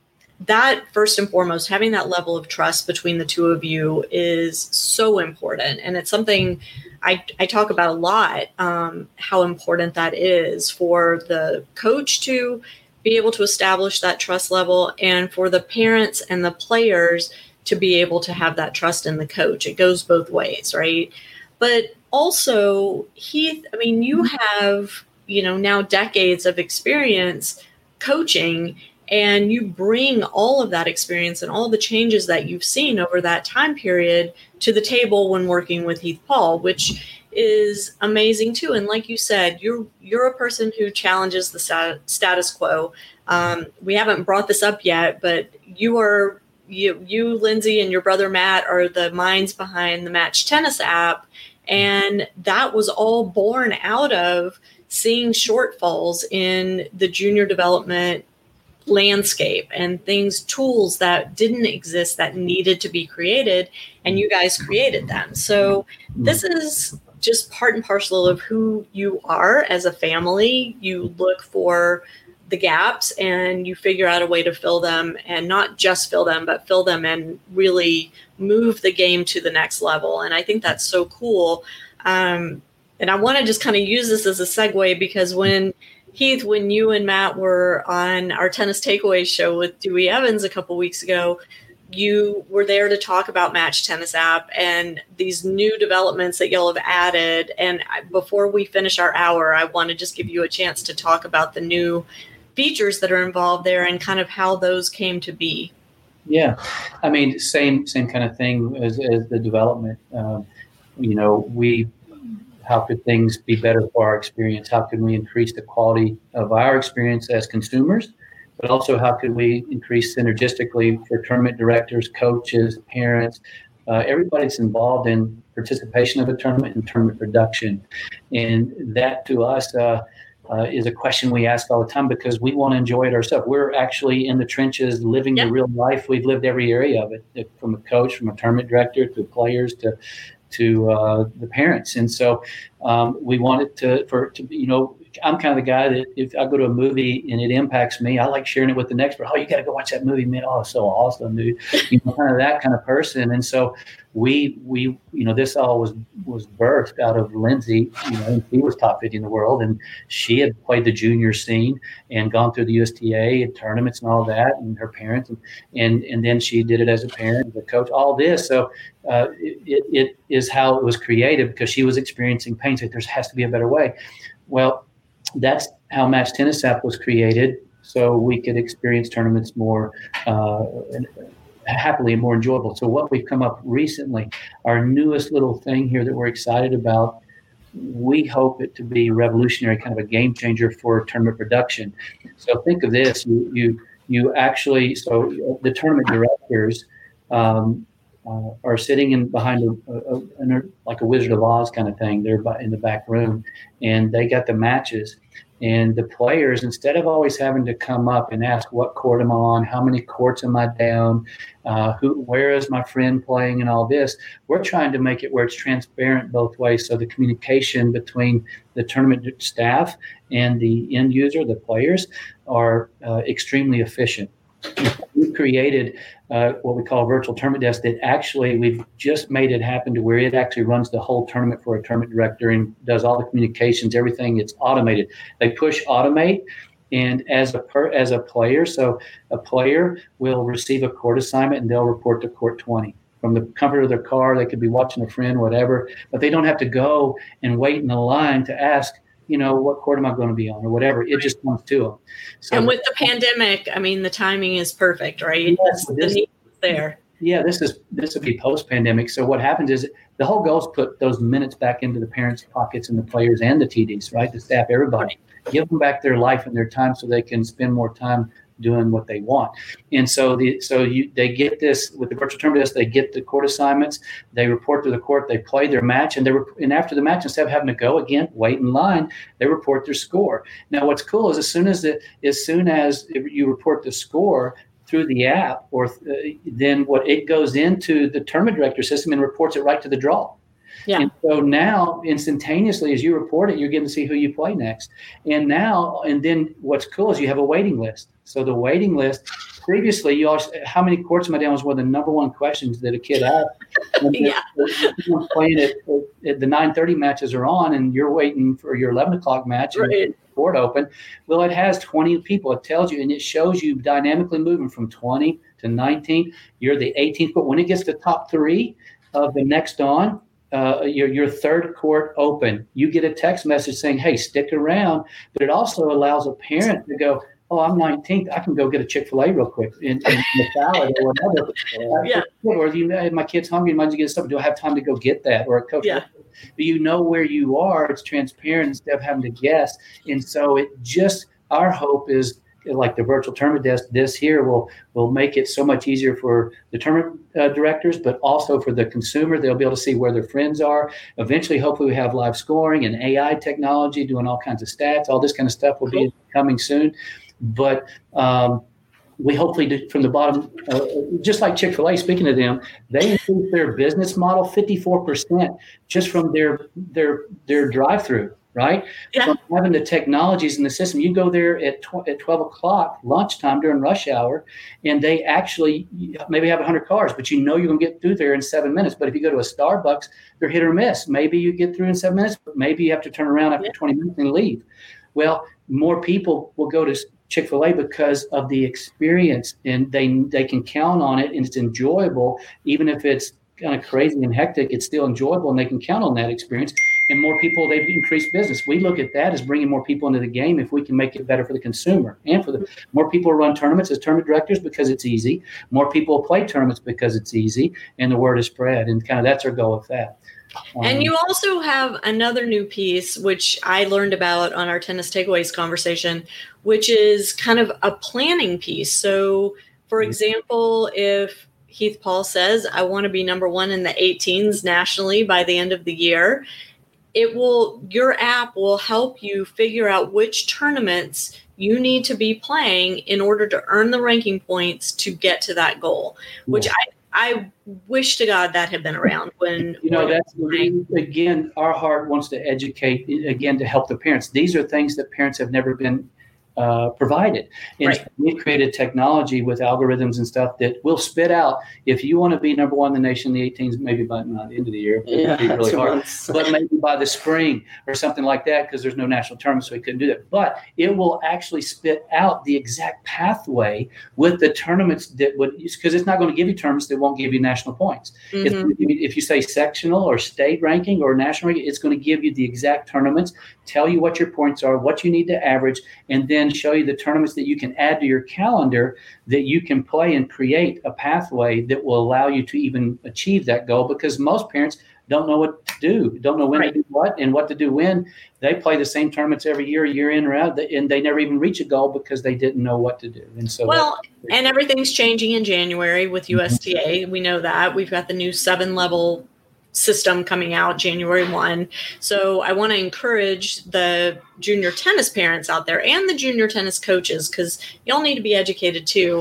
that first and foremost, having that level of trust between the two of you is so important. And it's something I talk about a lot, how important that is for the coach to be able to establish that trust level and for the parents and the players to be able to have that trust in the coach. It goes both ways, right? But also, Heath, I mean, you have, you know, now decades of experience coaching, and you bring all of that experience and all the changes that you've seen over that time period to the table when working with Heath Paul, which is amazing too. And like you said, you're a person who challenges the status quo. We haven't brought this up yet, but you, Lindsay, and your brother Matt are the minds behind the Match Tennis app. And that was all born out of seeing shortfalls in the junior development landscape and tools that didn't exist that needed to be created, and you guys created them. So this is just part and parcel of who you are as a family. You look for the gaps and you figure out a way to fill them, and not just fill them, but fill them and really move the game to the next level. And I think that's so cool. And I want to just kind of use this as a segue, because when Heath, when you and Matt were on our Tennis Takeaways show with Dewey Evans a couple weeks ago, you were there to talk about Match Tennis app and these new developments that y'all have added. And before we finish our hour, I want to just give you a chance to talk about the new features that are involved there and kind of how those came to be. Yeah, I mean, same kind of thing as the development. You know, how could things be better for our experience? How can we increase the quality of our experience as consumers? But also, how could we increase synergistically for tournament directors, coaches, parents, everybody's involved in participation of a tournament and tournament production? And that, to us, is a question we ask all the time, because we want to enjoy it ourselves. We're actually in the trenches, living the real life. We've lived every area of it, from a coach, from a tournament director, to players, to the parents. And so we wanted to you know, I'm kind of the guy that if I go to a movie and it impacts me, I like sharing it with the next person. Oh, you got to go watch that movie, man. Oh, it's so awesome, dude. You know, kind of that kind of person. And so we you know, this all was birthed out of Lindsay. You know, she was top 50 in the world, and she had played the junior scene and gone through the USTA and tournaments and all that, and her parents, and then she did it as a parent, as a coach, all this. So it is how it was created, because she was experiencing pain. So there has to be a better way. Well, that's how Match Tennis app was created, so we could experience tournaments more happily and more enjoyable. So what we've come up recently, our newest little thing here that we're excited about, we hope it to be revolutionary, kind of a game changer for tournament production. So think of this: you actually, so the tournament directors are sitting behind like a Wizard of Oz kind of thing. They're in the back room, and they got the matches. And the players, instead of always having to come up and ask, what court am I on? How many courts am I down? Where is my friend playing and all this? We're trying to make it where it's transparent both ways. So the communication between the tournament staff and the end user, the players, are extremely efficient. We've created what we call a virtual tournament desk that actually we've just made it happen to where it actually runs the whole tournament for a tournament director and does all the communications, everything. It's automated. They push automate, and as a player, so a player will receive a court assignment and they'll report to court 20. From the comfort of their car, they could be watching a friend, whatever, but they don't have to go and wait in the line to ask, you know, what court am I going to be on or whatever. It just comes to them. So, and with the pandemic, I mean, the timing is perfect, right? The need is there. Yeah, this would be post-pandemic. So what happens is the whole goal is put those minutes back into the parents' pockets and the players and the TDs, right? The staff, everybody. Give them back their life and their time so they can spend more time doing what they want. And so they get this with the virtual tournament desk. They get the court assignments. They report to the court. They play their match, and after the match, instead of having to go again, wait in line, they report their score. Now, what's cool is as soon as you report the score through the app, then it goes into the tournament director system and reports it right to the draw. Yeah. And so now, instantaneously, as you report it, you're getting to see who you play next. And then what's cool is you have a waiting list. So the waiting list, previously, how many courts am I down was one of the number one questions that a kid asked. Yeah. Playing it, the 9:30 matches are on, and you're waiting for your 11 o'clock match. Right. Court open. Well, it has 20 people. It tells you, and it shows you dynamically moving from 20 to 19. You're the 18th, but when it gets to top 3 of the next on, your third court open, you get a text message saying, hey, stick around. But it also allows a parent to go, oh, I'm 19th. I can go get a Chick-fil-A real quick in the salad or whatever. Yeah. Or my kid's hungry. Might you get something? Do I have time to go get that? Or a coach. Yeah. But you know where you are. It's transparent instead of having to guess. And so our hope is, like the virtual tournament desk, this here will make it so much easier for the tournament directors, but also for the consumer. They'll be able to see where their friends are. Eventually, hopefully, we have live scoring and AI technology doing all kinds of stats. All this kind of stuff will be coming soon. But we hopefully, from the bottom, just like Chick-fil-A, speaking to them, they increased their business model 54% just from their drive-through. Right? Yeah. From having the technologies in the system, you go there at 12 o'clock lunchtime during rush hour, and they actually maybe have 100 cars, but you're going to get through there in 7 minutes. But if you go to a Starbucks, they're hit or miss. Maybe you get through in 7 minutes, but maybe you have to turn around after 20 minutes and leave. Well, more people will go to Chick-fil-A because of the experience, and they can count on it, and it's enjoyable. Even if it's kind of crazy and hectic, it's still enjoyable, and they can count on that experience. And more people, they've increased business. We look at that as bringing more people into the game if we can make it better for the consumer. And for the more people run tournaments as tournament directors because it's easy. More people play tournaments because it's easy, and the word is spread. And kind of that's our goal with that. And you also have another new piece, which I learned about on our Tennis Takeaways conversation, which is kind of a planning piece. So, for example, if Heath Paul says, I want to be number 1 in the 18s nationally by the end of the year, your app will help you figure out which tournaments you need to be playing in order to earn the ranking points to get to that goal, which I wish to God that had been around when. That's again, our heart wants to educate, again, to help the parents. These are things that parents have never been provided. And so we've created technology with algorithms and stuff that will spit out, if you want to be number 1 in the nation in the 18s, maybe by not the end of the year, it'd be really hard, but maybe by the spring or something like that, because there's no national tournament, so we couldn't do that. But it will actually spit out the exact pathway with the tournaments that would, because it's not going to give you tournaments that won't give you national points. Mm-hmm. If you say sectional or state ranking or national ranking, it's going to give you the exact tournaments, tell you what your points are, what you need to average, and then show you the tournaments that you can add to your calendar that you can play and create a pathway that will allow you to even achieve that goal, because most parents don't know what to do, don't know when to do what and what to do when. They play the same tournaments every year in or out, and they never even reach a goal because they didn't know what to do. And so, and everything's changing in January with USTA. We know that. We've got the new 7-level system coming out January 1. So I want to encourage the junior tennis parents out there and the junior tennis coaches, because y'all need to be educated too.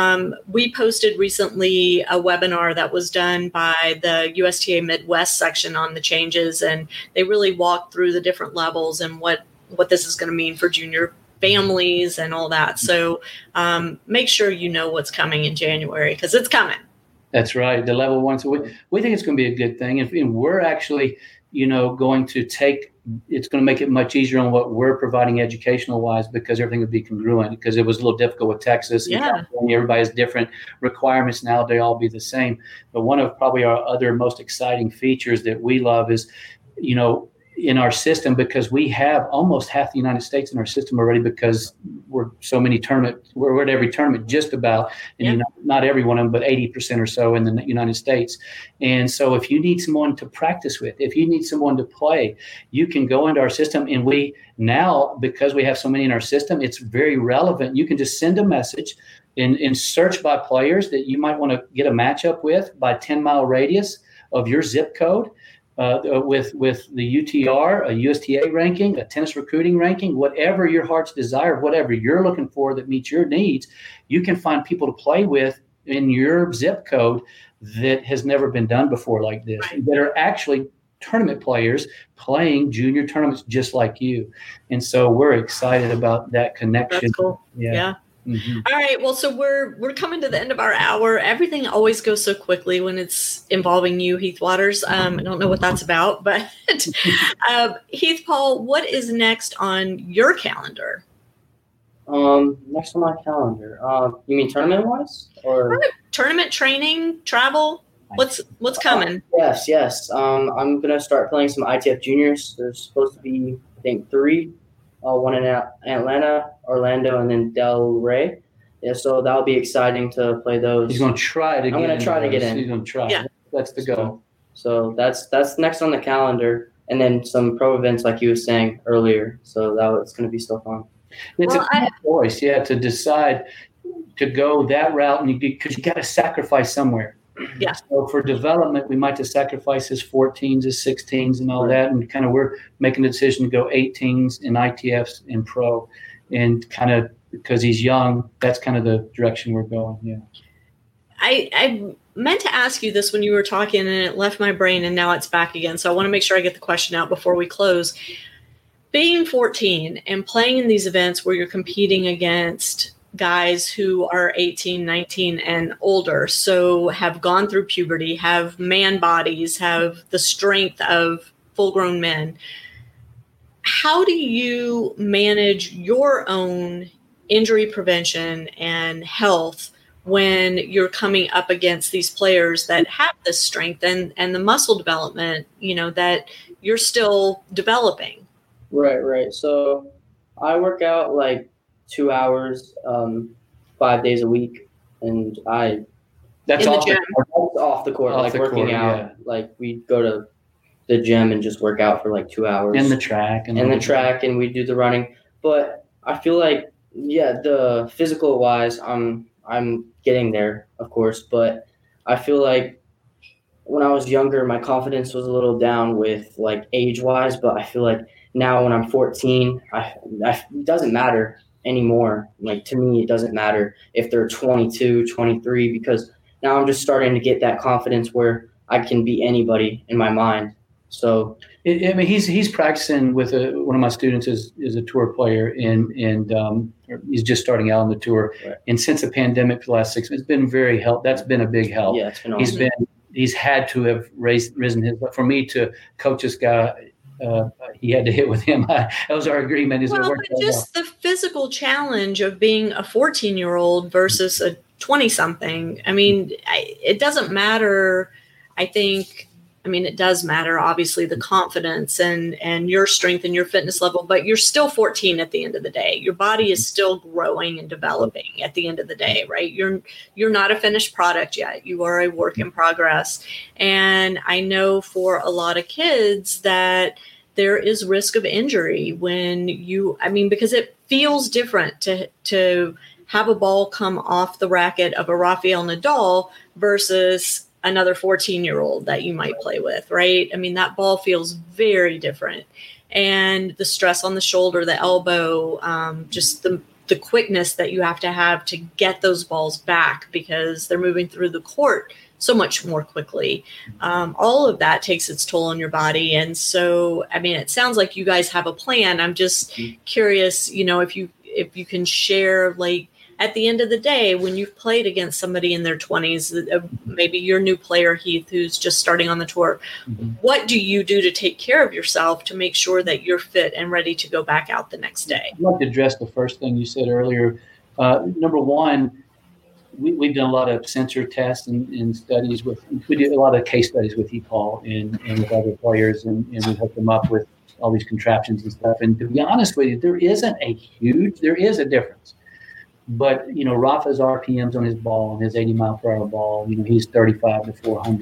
We posted recently a webinar that was done by the USTA Midwest section on the changes, and they really walked through the different levels and what this is going to mean for junior families and all that. So make sure you know what's coming in January, because it's coming. That's right. The level 1. So we think it's going to be a good thing. And we're actually, going to it's going to make it much easier on what we're providing educational wise, because everything would be congruent, because it was a little difficult with Texas and California. Everybody has different requirements. Now they all be the same. But one of probably our other most exciting features that we love is, in our system, because we have almost half the United States in our system already, because we're so many we're at every tournament just about, and not every one of them, but 80% or so in the United States. And so if you need someone to practice with, if you need someone to play, you can go into our system. And we now, because we have so many in our system, it's very relevant. You can just send a message and search by players that you might want to get a matchup with by 10-mile radius of your zip code. With the UTR, a USTA ranking, a tennis recruiting ranking, whatever your heart's desire, whatever you're looking for that meets your needs, you can find people to play with in your zip code that has never been done before like this, that are actually tournament players playing junior tournaments just like you. And so we're excited about that connection. That's cool. Yeah. Mm-hmm. All right. Well, so we're coming to the end of our hour. Everything always goes so quickly when it's involving you, Heath Waters. I don't know what that's about, but Heath Paul, what is next on your calendar? Next on my calendar. You mean tournament wise, or tournament training, travel? What's coming? Yes. I'm gonna start playing some ITF juniors. There's supposed to be, I think, 3. One in Atlanta, Orlando, and then Del Rey. Yeah, so that'll be exciting to play those. He's going to try to I'm going to try to get in. He's going to try. Yeah. That's the goal. So that's next on the calendar. And then some pro events like you were saying earlier. So it's going to be so fun. It's a choice, to decide to go that route, because you got to sacrifice somewhere. Yeah. So for development, we might have sacrificed his 14s, his 16s, and all that, and kind of we're making the decision to go 18s and ITFs and pro, and kind of because he's young, that's kind of the direction we're going. Yeah. I meant to ask you this when you were talking, and it left my brain, and now it's back again. So I want to make sure I get the question out before we close. Being 14 and playing in these events where you're competing against guys who are 18, 19 and older, so have gone through puberty, have man bodies, have the strength of full-grown men. How do you manage your own injury prevention and health when you're coming up against these players that have this strength and the muscle development, that you're still developing? Right. So I work out like 2 hours, 5 days a week, and that's in off the gym. Off the court, like working out. Yeah. Like we go to the gym and just work out for like 2 hours. In the track, and we do the running. But I feel like, the physical wise, I'm getting there, of course. But I feel like when I was younger, my confidence was a little down with like age wise. But I feel like now when I'm 14, it doesn't matter anymore. Like to me, it doesn't matter if they're 22, 23, because now I'm just starting to get that confidence where I can beat anybody in my mind. So he's practicing with one of my students is a tour player, and he's just starting out on the tour. Right. And since the pandemic for the last 6 months, it's been very help. That's been a big help. Yeah, it's been awesome. He's had to have risen his. But for me to coach this guy, he had to hit with him. That was our agreement. But just the physical challenge of being a 14-year-old versus a 20-something. I mean, it doesn't matter. It does matter, obviously, the confidence and your strength and your fitness level, but you're still 14 at the end of the day. Your body is still growing and developing at the end of the day, right? You're not a finished product yet. You are a work in progress. And I know for a lot of kids that there is risk of injury when because it feels different to have a ball come off the racket of a Rafael Nadal versus another 14-year-old that you might play with, right? I mean, that ball feels very different. And the stress on the shoulder, the elbow, just the quickness that you have to get those balls back because they're moving through the court so much more quickly. All of that takes its toll on your body. And so, it sounds like you guys have a plan. I'm just curious, if you can share, like, at the end of the day, when you've played against somebody in their 20s, maybe your new player, Heath, who's just starting on the tour, what do you do to take care of yourself to make sure that you're fit and ready to go back out the next day? I'd like to address the first thing you said earlier. Number one, we've done a lot of sensor tests and studies we do a lot of case studies with Heath Paul and with other players, and we hook them up with all these contraptions and stuff. And to be honest with you, there is a difference. But, Rafa's RPMs on his ball, on his 80-mile-per-hour ball, he's 3,500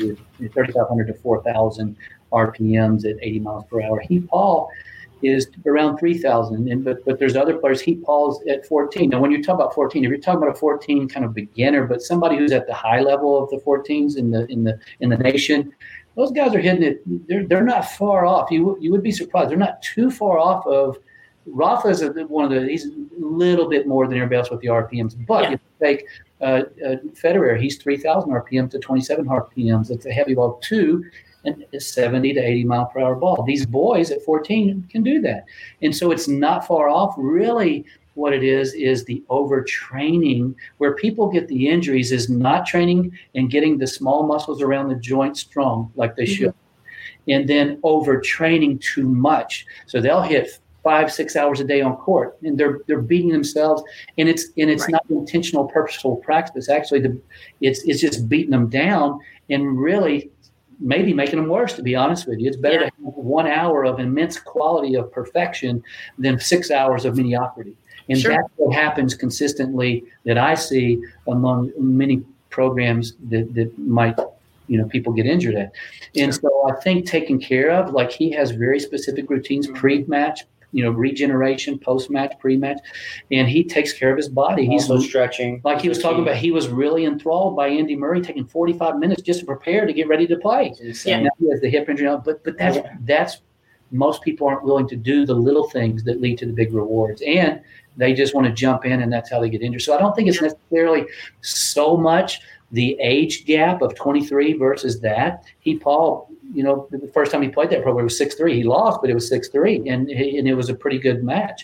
to 4,000 RPMs at 80 miles per hour. Heath Paul is around 3,000, but there's other players. Heath Paul's at 14. Now, when you talk about 14, if you're talking about a 14 kind of beginner, but somebody who's at the high level of the 14s in the nation, those guys are hitting it. They're not far off. You would be surprised. They're not too far off of. Rafa is he's a little bit more than everybody else with the RPMs. But if you take Federer, he's 3,000 RPM to 27 RPMs. It's a heavy ball too, and a 70 to 80 mile per hour ball. These boys at 14 can do that. And so it's not far off. Really, what it is the overtraining. Where people get the injuries is not training and getting the small muscles around the joint strong like they should. And then overtraining too much. So they'll hit 5-6 hours a day on court, and they're beating themselves, and it's not intentional, purposeful practice. Actually, it's just beating them down and really maybe making them worse. To be honest with you, it's better to have 1 hour of immense quality of perfection than 6 hours of mediocrity. And that's what happens consistently that I see among many programs that might. People get injured at. And so I think taken care of, like he has very specific routines pre-match, regeneration, post-match, pre-match, and he takes care of his body. He's also stretching. Like he was talking about, he was really enthralled by Andy Murray taking 45 minutes just to prepare to get ready to play. Now he has the hip injury, but that's most people aren't willing to do the little things that lead to the big rewards, and they just want to jump in, and that's how they get injured. So I don't think it's necessarily so much the age gap of 23 versus that. Heath Paul, the first time he played that program was 6'3". He lost, but it was 6'3", and it was a pretty good match.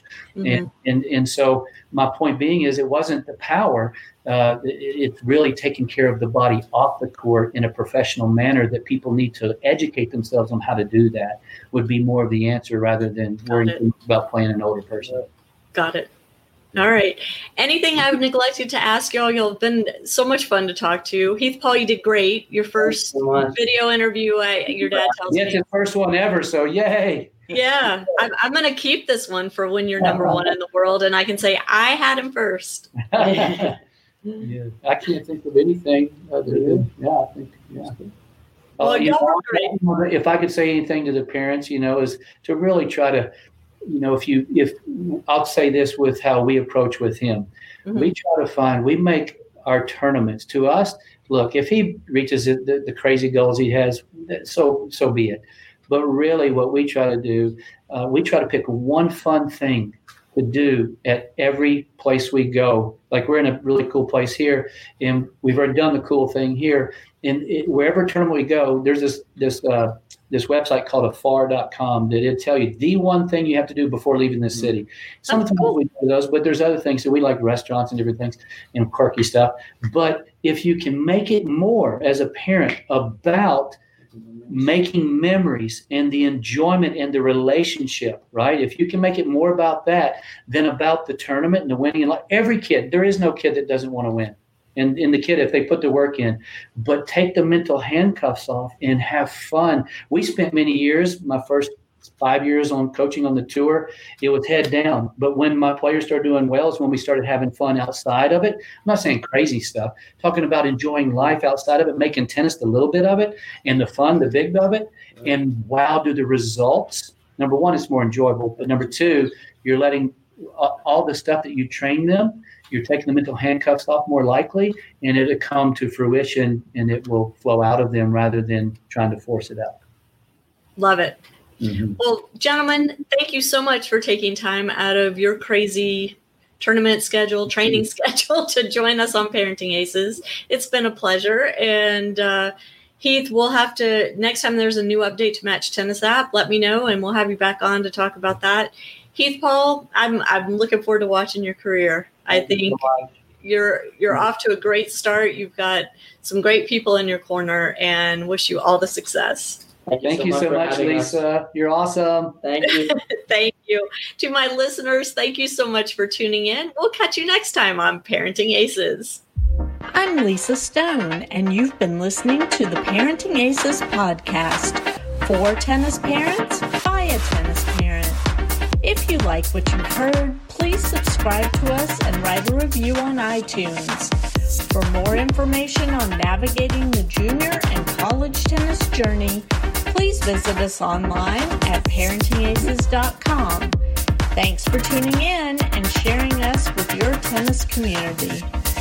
And so my point being is it wasn't the power. It's really taking care of the body off the court in a professional manner that people need to educate themselves on how to do that would be more of the answer rather than worrying about playing an older person. Got it. All right. Anything I've neglected to ask y'all? Y'all have been so much fun to talk to. Heath Paul, you did great. Your first video interview, your dad tells me. It's his first one ever, so yay. Yeah. I'm going to keep this one for when you're number one in the world, and I can say I had him first. I can't think of anything other than, I think. Well, y'all were great. If I could say anything to the parents, is to really try to, if I'll say this with how we approach with him, we try to we make our tournaments to us. Look, if he reaches the crazy goals he has, so be it. But really what we try to do, we try to pick one fun thing to do at every place we go. Like we're in a really cool place here, and we've already done the cool thing here. And wherever tournament we go, there's this website called afar.com that it'll tell you the one thing you have to do before leaving the city. Sometimes we do those, but there's other things. So we like restaurants and different things and quirky stuff. But if you can make it more as a parent about making memories and the enjoyment and the relationship, right? If you can make it more about that than about the tournament and the winning. And like every kid, there is no kid that doesn't want to win. And the kid, if they put the work in, but take the mental handcuffs off and have fun. We spent many years, my first 5 years on coaching on the tour, it was head down. But when my players started doing well is when we started having fun outside of it. I'm not saying crazy stuff, talking about enjoying life outside of it, making tennis the little bit of it and the fun, the big of it. And wow, do the results. Number one, it's more enjoyable. But number two, you're letting all the stuff that you train them, you're taking the mental handcuffs off more likely, and it'll come to fruition and it will flow out of them rather than trying to force it out. Love it. Mm-hmm. Well, gentlemen, thank you so much for taking time out of your crazy tournament schedule, training schedule to join us on Parenting Aces. It's been a pleasure. And Heath, we'll have to, next time there's a new update to Match Tennis app, let me know and we'll have you back on to talk about that. Heath Paul, I'm looking forward to watching your career. I think you're off to a great start. You've got some great people in your corner and wish you all the success. Thank you so much, Lisa. You're awesome. Thank you. Thank you. To my listeners, thank you so much for tuning in. We'll catch you next time on Parenting Aces. I'm Lisa Stone, and you've been listening to the Parenting Aces podcast. For tennis parents, by a tennis parent. If you like what you've heard, please subscribe to us and write a review on iTunes. For more information on navigating the junior and college tennis journey, please visit us online at parentingaces.com. Thanks for tuning in and sharing us with your tennis community.